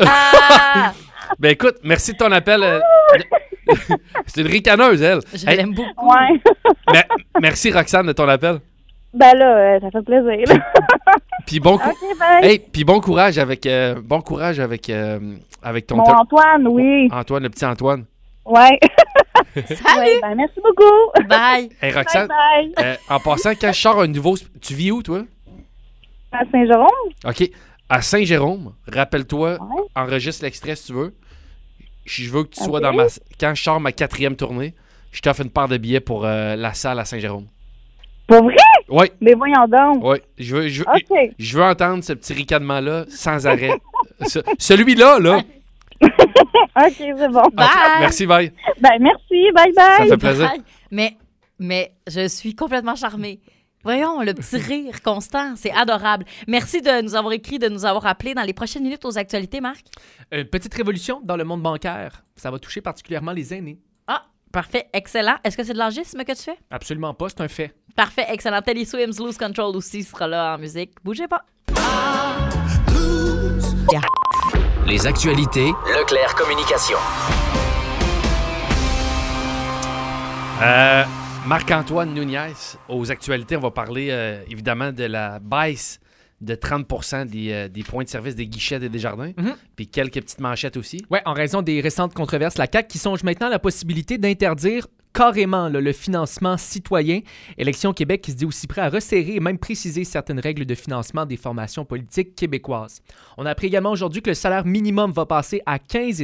Ben écoute, merci de ton appel. C'est une ricaneuse, elle. Je l'aime beaucoup. Ouais. Merci, Roxane, de ton appel. Ben là, ça fait plaisir. Puis bon, okay, bon courage avec ton... Mon Antoine, oui. Antoine, le petit Antoine. Ouais. Salut. Ouais, merci beaucoup. Bye. Hey, Roxane, bye. En passant, quand je sors un nouveau... Tu vis où, toi? À Saint-Jérôme. OK. À Saint-Jérôme, rappelle-toi, enregistre l'extrait si tu veux. Je veux que tu sois dans ma... Quand je sors ma 4e tournée, je t'offre une paire de billets pour la salle à Saint-Jérôme. Pour vrai? Oui. Mais voyons donc. Oui. Je veux entendre ce petit ricanement-là sans arrêt. Celui-là, là. OK, c'est bon. Bye. Okay. Merci, bye. Ben, merci. Bye, bye. Ça fait plaisir. Bye. Mais je suis complètement charmée. Voyons, le petit rire constant, c'est adorable. Merci de nous avoir écrit, de nous avoir appelés. Dans les prochaines minutes aux actualités, Marc? Petite révolution dans le monde bancaire. Ça va toucher particulièrement les aînés. Ah, parfait, excellent. Est-ce que c'est de l'âgisme que tu fais? Absolument pas, c'est un fait. Parfait, excellent. Teddy Swims, Lose Control aussi sera là en musique. Bougez pas. Les actualités Leclerc Communication. Marc-Antoine Nunez, aux actualités, on va parler évidemment de la baisse de 30% des points de service des guichets des Desjardins, puis quelques petites manchettes aussi. Oui, en raison des récentes controverses, la CAQ qui songe maintenant à la possibilité d'interdire carrément le financement citoyen. Élection Québec qui se dit aussi prêt à resserrer et même préciser certaines règles de financement des formations politiques québécoises. On a appris également aujourd'hui que le salaire minimum va passer à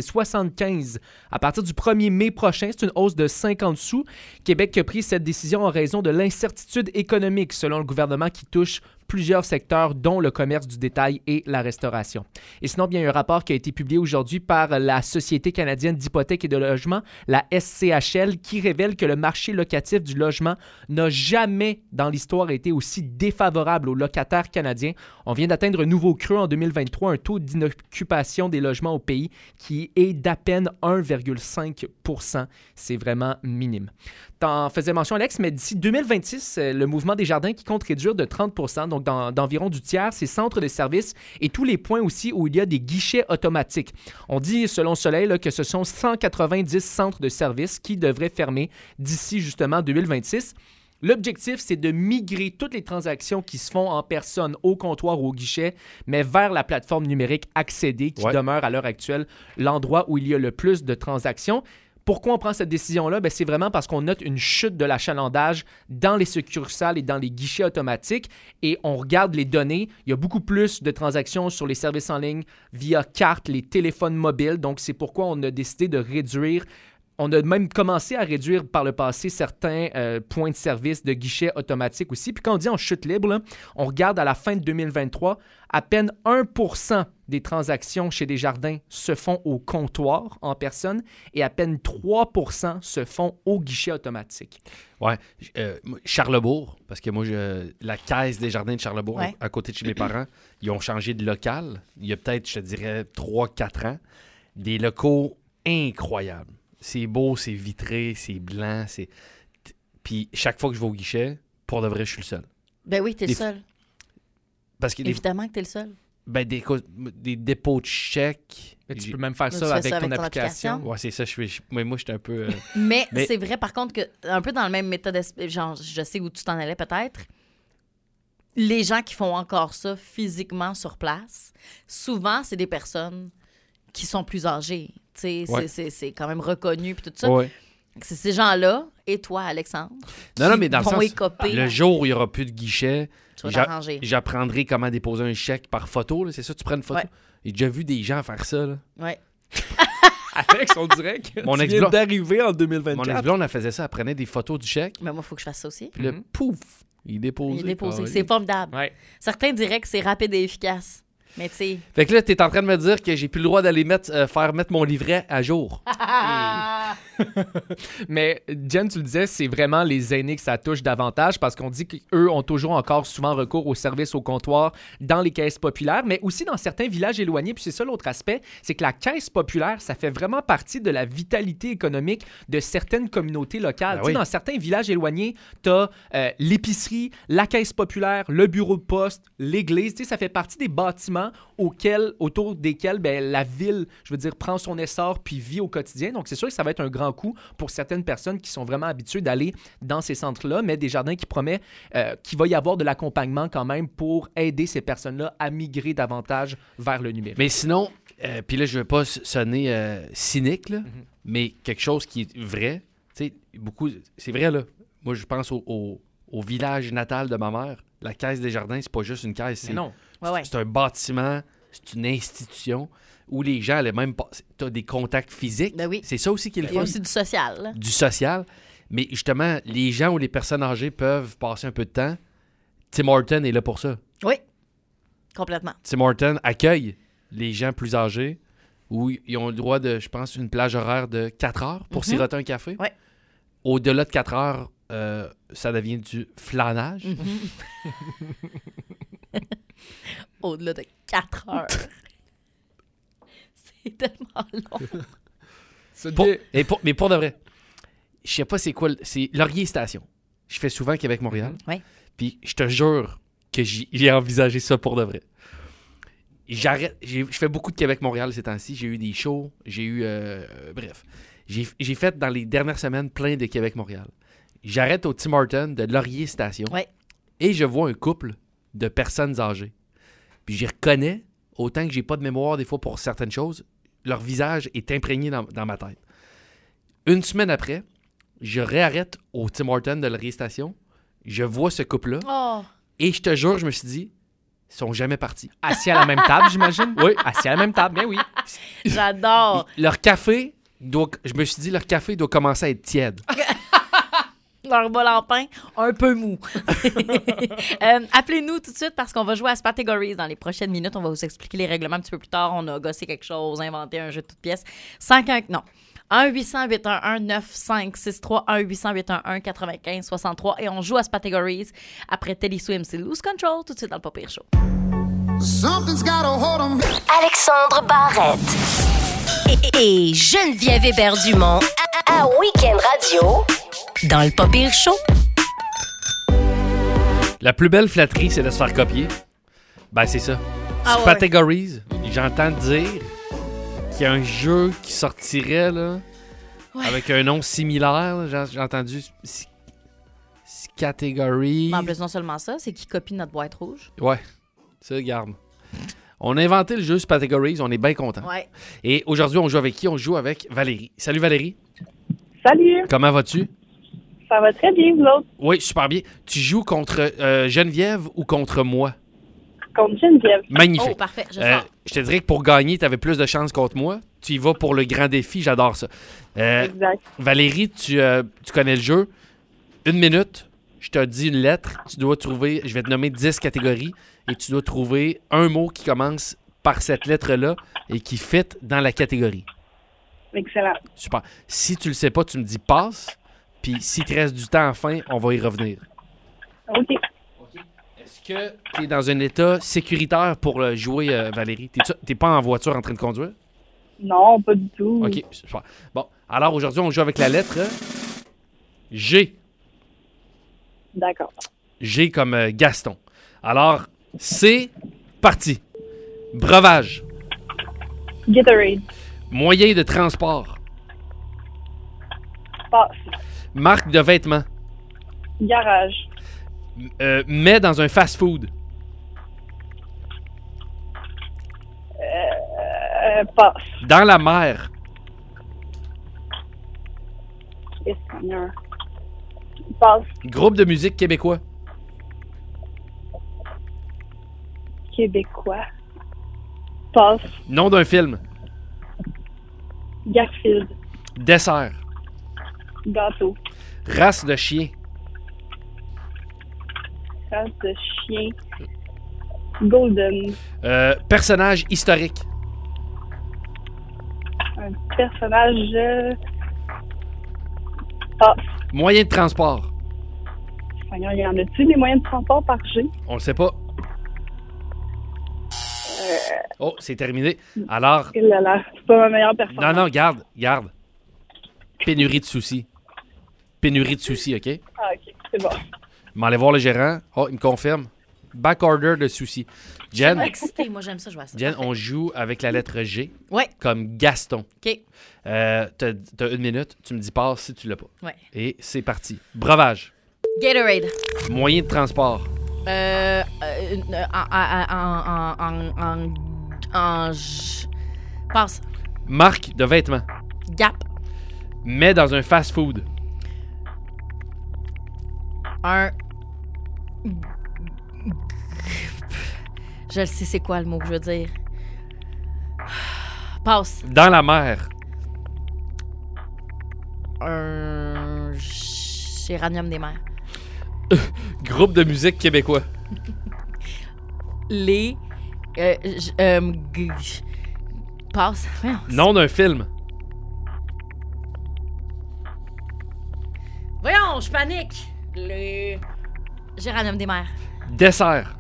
15,75 à partir du 1er mai prochain. C'est une hausse de 50 sous. Québec a pris cette décision en raison de l'incertitude économique selon le gouvernement qui touche plusieurs secteurs, dont le commerce du détail et la restauration. Et sinon, bien, il y a un rapport qui a été publié aujourd'hui par la Société canadienne d'hypothèques et de logement, la SCHL, qui révèle que le marché locatif du logement n'a jamais dans l'histoire été aussi défavorable aux locataires canadiens. On vient d'atteindre un nouveau creux en 2023, un taux d'inoccupation des logements au pays qui est d'à peine 1,5 %. C'est vraiment minime. T'en faisais mention, Alex, mais d'ici 2026, le mouvement Desjardins qui compte réduire de 30 %, donc d'environ du tiers, ses centres de services et tous les points aussi où il y a des guichets automatiques. On dit, selon Soleil, là, que ce sont 190 centres de services qui devraient fermer d'ici justement 2026. L'objectif, c'est de migrer toutes les transactions qui se font en personne au comptoir ou au guichet, mais vers la plateforme numérique Accéder, qui demeure à l'heure actuelle l'endroit où il y a le plus de transactions. Pourquoi on prend cette décision-là? C'est vraiment parce qu'on note une chute de l'achalandage dans les succursales et dans les guichets automatiques et on regarde les données. Il y a beaucoup plus de transactions sur les services en ligne via carte, les téléphones mobiles. Donc, c'est pourquoi on a décidé de réduire. On a même commencé à réduire par le passé certains points de service de guichets automatiques aussi. Puis quand on dit en chute libre, là, on regarde à la fin de 2023, à peine 1 % des transactions chez Desjardins se font au comptoir en personne et à peine 3 % se font au guichet automatique. Ouais. Charlebourg, parce que moi, la caisse Desjardins de Charlebourg, à côté de chez mes parents, ils ont changé de local. Il y a peut-être, je te dirais, 3-4 ans. Des locaux incroyables. C'est beau, c'est vitré, c'est blanc. Puis chaque fois que je vais au guichet, pour de vrai, je suis le seul. Ben oui, t'es le seul. Parce que évidemment que t'es le seul. Ben des dépôts de chèques. Mais tu peux même faire ça avec ton application. Ouais, c'est ça. Mais moi, je suis un peu... Mais c'est vrai, par contre, que un peu dans le même méthode, genre, je sais où tu t'en allais peut-être, les gens qui font encore ça physiquement sur place, souvent, c'est des personnes qui sont plus âgées. C'est quand même reconnu puis tout ça. Ouais. C'est ces gens-là et toi, Alexandre. Non, mais dans le sens, écoper. Le jour où il n'y aura plus de guichet, j'apprendrai comment déposer un chèque par photo. Là, c'est ça, tu prends une photo. J'ai déjà vu des gens faire ça. Là. Ouais. Alex, on dirait que tu viens d'arriver en 2024. Mon ex-blonde, elle faisait ça. Elle prenait des photos du chèque. Mais moi, il faut que je fasse ça aussi. Puis le pouf, il déposait. C'est formidable. Ouais. Certains diraient que c'est rapide et efficace. Mais tu sais. Fait que là, t'es en train de me dire que j'ai plus le droit d'aller faire mettre mon livret à jour. Mais Jen, tu le disais, c'est vraiment les aînés que ça touche davantage parce qu'on dit qu'eux ont toujours encore souvent recours aux services au comptoir dans les caisses populaires, mais aussi dans certains villages éloignés. Puis c'est ça l'autre aspect, c'est que la caisse populaire, ça fait vraiment partie de la vitalité économique de certaines communautés locales. Dans certains villages éloignés, t'as l'épicerie, la caisse populaire, le bureau de poste, l'église. Ça fait partie des bâtiments autour desquels la ville, je veux dire, prend son essor puis vit au quotidien. Donc, c'est sûr que ça va être un grand coup pour certaines personnes qui sont vraiment habituées d'aller dans ces centres-là, mais Desjardins qui promet qu'il va y avoir de l'accompagnement quand même pour aider ces personnes-là à migrer davantage vers le numérique. Mais sinon, puis là, je ne veux pas sonner cynique, là, mais quelque chose qui est vrai, tu sais, c'est vrai, là. Moi, je pense au village natal de ma mère. La caisse Desjardins, c'est pas juste une caisse, c'est un bâtiment, c'est une institution où les gens allaient même pas. Tu as des contacts physiques. Ben oui. C'est ça aussi qui est le fun. Il y a aussi du social. Là. Du social. Mais justement, les gens ou les personnes âgées peuvent passer un peu de temps. Tim Hortons est là pour ça. Oui, complètement. Tim Hortons accueille les gens plus âgés où ils ont le droit de, je pense, une plage horaire de 4 heures pour siroter un café. Oui. Au-delà de 4 heures, ça devient du flanage. Au-delà de 4 heures. C'est tellement long. Mais pour de vrai, je sais pas c'est quoi. C'est Laurier Station. Je fais souvent Québec-Montréal. Oui. Puis je te jure que j'ai envisagé ça pour de vrai. Je fais beaucoup de Québec-Montréal ces temps-ci. J'ai eu des shows. J'ai eu... bref. J'ai fait dans les dernières semaines plein de Québec-Montréal. J'arrête au Tim Hortons de Laurier Station. Ouais. Et je vois un couple de personnes âgées. Puis j'y reconnais, autant que j'ai pas de mémoire des fois pour certaines choses, leur visage est imprégné dans ma tête. Une semaine après, je réarrête au Tim Hortons de Laurier Station. Je vois ce couple-là. Oh. Et je te jure, je me suis dit, ils sont jamais partis. Assis à la même table, j'imagine? Oui. Assis à la même table, bien oui. J'adore. Leur café je me suis dit, leur café doit commencer à être tiède. Leur bol en pain, un peu mou. Appelez-nous tout de suite parce qu'on va jouer à Spatagories dans les prochaines minutes. On va vous expliquer les règlements un petit peu plus tard. On a gossé quelque chose, inventé un jeu de toutes pièces. 1-800-811-9563, 1-800-811-9563 et on joue à Spatagories après Teddy Swims. C'est Lose Control tout de suite dans le Pas Pire Show. Alexandre Barrette et Geneviève Hébert-Dumont à Week-end Radio dans le Pas Pire Show. La plus belle flatterie, c'est de se faire copier. Ben, c'est ça. Spatagories, j'entends dire qu'il y a un jeu qui sortirait, là, avec un nom similaire. Là, j'ai entendu Categories. En plus, non seulement ça, c'est qu'ils copient notre boîte rouge. Ouais, ça, garde. On a inventé le jeu Spatagories, on est bien contents. Ouais. Et aujourd'hui, on joue avec qui? On joue avec Valérie. Salut Valérie. Salut. Comment vas-tu? Ça va très bien, vous autres? Oui, super bien. Tu joues contre Geneviève ou contre moi? Contre Geneviève. Magnifique. Oh, parfait, je sors. Je te dirais que pour gagner, tu avais plus de chances contre moi. Tu y vas pour le grand défi, j'adore ça. Exact. Valérie, tu connais le jeu. 1 minute, je te dis une lettre. Tu dois trouver, je vais te nommer 10 catégories et tu dois trouver un mot qui commence par cette lettre-là et qui fit dans la catégorie. Excellent. Super. Si tu le sais pas, tu me dis passe. Puis s'il te reste du temps à la fin, on va y revenir. OK. Est-ce que tu es dans un état sécuritaire pour jouer, Valérie? T'es pas en voiture en train de conduire? Non, pas du tout. OK, super. Bon, alors aujourd'hui, on joue avec la lettre G. D'accord. G comme Gaston. Alors, c'est parti. Breuvage. Gatorade. Moyen de transport. Passe. Marque de vêtements. Garage. Mets dans un fast-food. Passe. Dans la mer. Espagnol. Passe. Groupe de musique québécois. Québécois. Passe. Nom d'un film. Garfield. Dessert. Gâteau. Race de chien. Race de chien. Golden. Personnage historique. Un personnage. Passe. Moyen de transport. Seigneur, il y en a-tu des moyens de transport par G? On le sait pas. Oh, c'est terminé. Alors... Oh là là, c'est pas ma meilleure performance. Non, garde. Pénurie de soucis. Pénurie de soucis, OK? Ah, OK, c'est bon. Je vais aller voir le gérant. Oh, il me confirme. Back order de soucis. Jen, Moi, j'aime ça, je vois ça. Jen, on joue avec la lettre G. Ouais. Comme Gaston. OK. T'as 1 minute. Tu me dis passe si tu l'as pas. Ouais. Et c'est parti. Breuvage. Gatorade. Moyen de transport. Passe. Marque de vêtements. Gap. Mets dans un fast-food. Je le sais, c'est quoi le mot que je veux dire. Passe. Dans la mer. Géranium des mers. Groupe de musique québécois. Les... Passe. Nom d'un film. Voyons, non, je panique. Le géranium des mers. Dessert.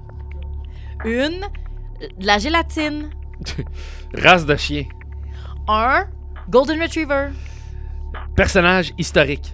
De la gélatine. Race de chien. Un golden retriever. Personnage historique.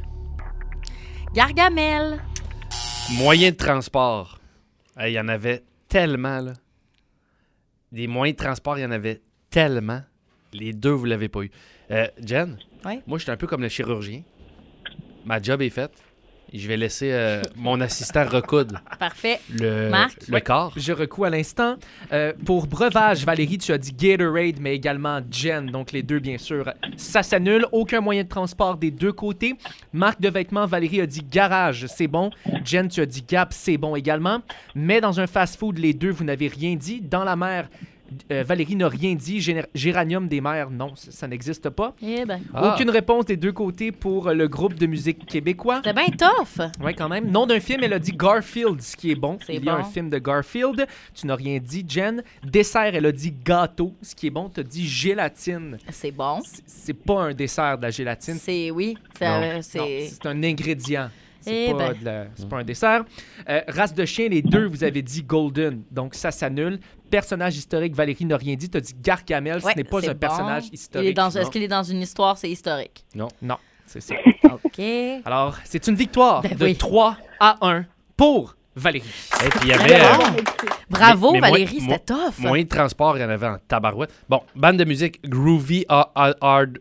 Gargamel. Moyen de transport. Il y en avait tellement, là. Des moyens de transport, il y en avait tellement. Les deux, vous l'avez pas eu. Jen, oui? Moi, je suis un peu comme le chirurgien. Ma job est faite. Je vais laisser mon assistant recoudre. Parfait. Marc? Le corps. Je recouds à l'instant. Pour breuvage, Valérie, tu as dit Gatorade, mais également Jen. Donc, les deux, bien sûr, ça s'annule. Aucun moyen de transport des deux côtés. Marque de vêtements, Valérie a dit garage, c'est bon. Jen, tu as dit Gap, c'est bon également. Mais dans un fast-food, les deux, vous n'avez rien dit. Dans la mer, Valérie n'a rien dit. Géranium des mers, non, ça n'existe pas. Eh ben. Aucune réponse des deux côtés pour le groupe de musique québécois. C'est bien tough. Oui, quand même. Nom d'un film, elle a dit Garfield, ce qui est bon. C'est Il y a bon. un film de Garfield. Tu n'as rien dit, Jen. Dessert, elle a dit gâteau, ce qui est bon. Tu as dit gélatine. C'est bon. C'est pas un dessert, de la gélatine. Oui. Non, c'est un ingrédient. C'est pas un dessert. Race de chien, les deux, vous avez dit golden. Donc, ça s'annule. Personnage historique, Valérie n'a rien dit. Tu as dit Gargamel. Ce n'est pas un personnage historique. Est-ce qu'il est dans une histoire? C'est historique. Non, c'est ça. OK. Alors, c'est une victoire de 3-1 pour Valérie. Et puis, il y avait... Bravo, Valérie, c'était tough. Moyen de transport, il y en avait en tabarouette. Bon, bande de musique Groovy Hard...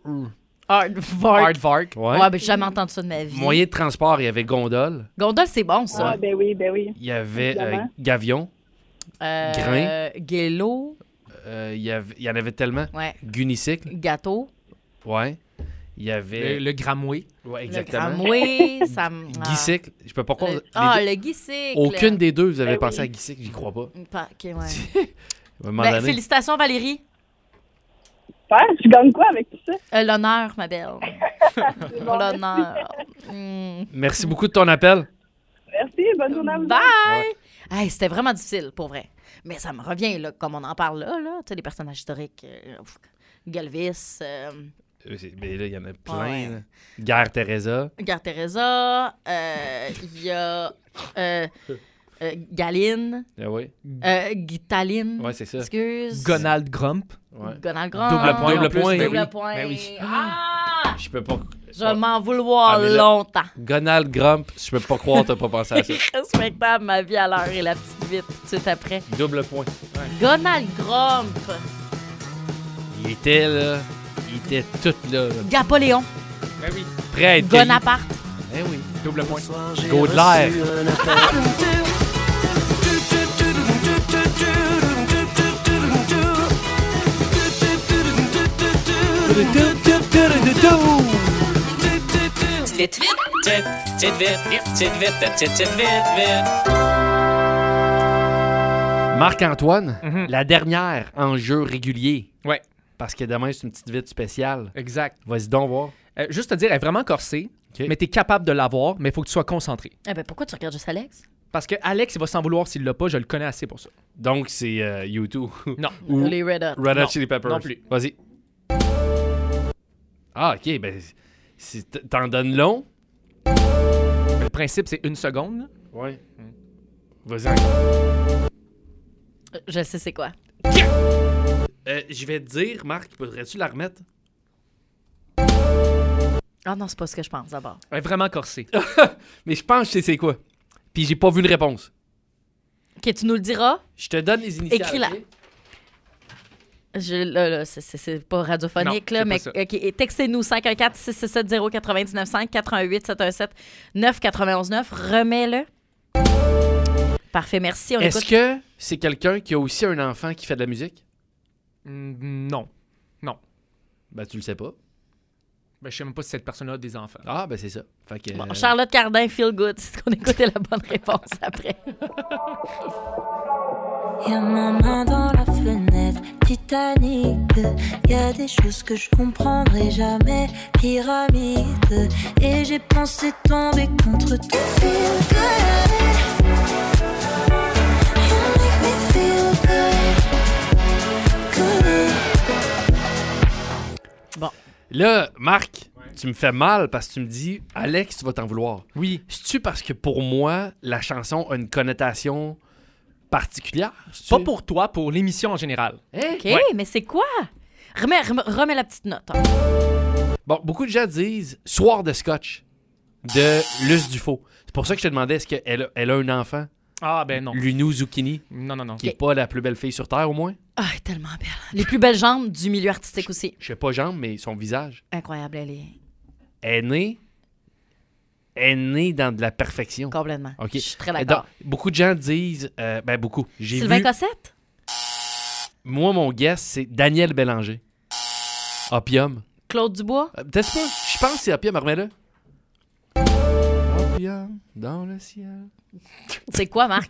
Aardvark. Ouais, j'ai jamais entendu ça de ma vie. Moyen de transport, il y avait Gondole. Gondole, c'est bon, ça. Ah, ben oui. Il y avait Gavion. Grain. Guélo. Il y en avait tellement. Ouais. Gunicycle. Gâteau. Ouais. Il y avait... Le gramway. Ouais, exactement. Le tramway, ça me... Guicycle. Je peux pas croire... le guicycle. Aucune des deux, vous avez pensé à Guicycle, j'y crois pas. OK, ouais. À un moment donné. Félicitations, Valérie. Super, je gagne quoi avec tout ça? L'honneur, ma belle. L'honneur. Merci beaucoup de ton appel. Merci, bonne journée à vous. Bye! Ouais. Hey, c'était vraiment difficile, pour vrai. Mais ça me revient, là, comme on en parle là. Tu sais, les personnages historiques. Galvis. Mais là, il y en a plein. Là. Guerre Teresa. Il y a Galine. Ah oui. Guitaline. Ouais, c'est ça. Excuse. Gonald Grump. Ouais. Gonald Grump. Double point. Double point. Ben oui. Ah! Je peux pas... Je vais m'en vouloir longtemps. Gonald Grump, je peux pas croire que t'as pas pensé à ça. Respectable, ma vie à l'heure et la petite vite tout de suite après. Double point. Ouais. Gonald Grump. Il était là. Il était tout là. Napoléon. Ben oui. Prêt à être Bonaparte. Ben oui. Double point. Baudelaire. Marc-Antoine, la dernière en jeu régulier. Ouais. Parce que demain, c'est une petite vite spéciale. Exact. Vas-y donc voir. Juste te dire, elle est vraiment corsée, mais tu es capable de l'avoir, mais il faut que tu sois concentré. Eh ben pourquoi tu regardes juste Alex? Parce que Alex, il va s'en vouloir s'il l'a pas, je le connais assez pour ça. Donc, c'est YouTube. Non. Ou les Red Hot. Red Hot Chili Peppers. Non plus. Vas-y. Ah, OK. Ben, t'en donnes long. Le principe, c'est 1 seconde. Là. Ouais. Vas-y. Je sais c'est quoi. Je vais te dire, Marc, pourrais-tu la remettre? Ah non, c'est pas ce que je pense d'abord. Elle est vraiment corsée. Mais je pense que je sais c'est quoi. Puis j'ai pas vu une réponse. OK, tu nous le diras. Je te donne les initiales. Écris-la. Là, c'est pas radiophonique, non, là, mais OK, textez-nous 514-667-099-5 88-717-991-9. Remets-le. Parfait, merci. Est-ce que c'est quelqu'un qui a aussi un enfant qui fait de la musique? Non. Non. Ben, tu le sais pas. Ben, je sais même pas si cette personne-là a des enfants. Ah, ben c'est ça. Fait que, bon, Charlotte Cardin, Feel Good. C'est ce qu'on écoutait la bonne réponse après. Y'a ma main dans la fenêtre, Titanic. Y'a des choses que je comprendrai jamais, pyramide. Et j'ai pensé tomber contre ton feel good. You make me feel good. Bon. Là, Marc, tu me fais mal parce que tu me dis, Alex, tu vas t'en vouloir. Oui. C'est-tu parce que pour moi, la chanson a une connotation particulière? Pas pour toi, pour l'émission en général. OK, Ouais. mais c'est quoi? Remets la petite note. Hein. Bon, beaucoup de gens disent Soir de scotch de Luce Dufault. C'est pour ça que je te demandais, est-ce qu'elle a un enfant? Ah, ben non. Lunou Zucchini. Non. Qui n'est pas la plus belle fille sur Terre, au moins. Ah, elle est tellement belle. Les plus belles jambes du milieu artistique aussi. Je sais pas jambes, mais son visage. Incroyable, elle est... Elle est née dans de la perfection. Complètement. OK. Je suis très d'accord. Donc, beaucoup de gens disent... beaucoup. J'ai Sylvain vu... Cossette? Moi, mon guess, c'est Daniel Bélanger. Opium. Claude Dubois? Peut-être pas. Je pense que c'est Opium, remets-le. Opium dans le ciel. C'est quoi, Marc?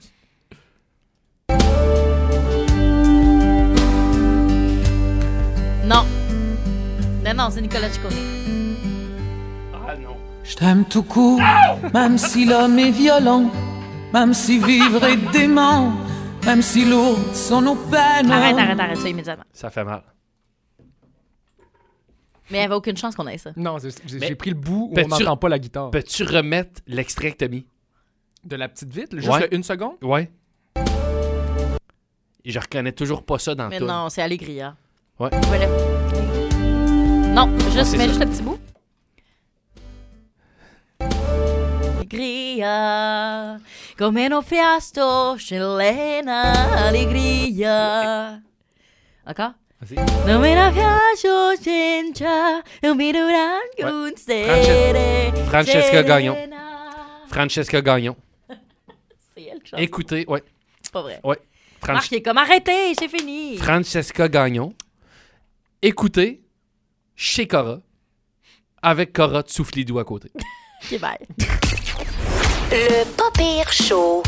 Non. Non, c'est Nicolas Ciccone. Ah non. Je t'aime tout court, même si l'homme est violent, même si vivre est dément, même si lourdes sont nos peines. Arrête ça immédiatement. Ça fait mal. Mais il n'y avait aucune chance qu'on ait ça. Non, j'ai pris le bout où on Peux-tu- n'entend pas la guitare. Peux-tu remettre l'extrait que t'as mis? De la petite vite, juste Ouais. une seconde? Ouais. Et je reconnais toujours pas ça dans Mais tout. non, c'est Allegria. Ouais. Voilà. Non, c'est mets ça. juste le petit bout. Allegria, come no fiasto, chilena, allegria. Encore? Vas-y. Non me la piace senza, non mi durante un sere. Francesca Gagnon. Francesca Gagnon. C'est elle qui chante. Écoutez, ouais. C'est pas vrai. Ouais. Marc, il est comme arrêtez, c'est fini. Francesca Gagnon. Écoutez, chez Cora, avec Cora de Soufflidou à côté. Ok, bye. Le pas pire show.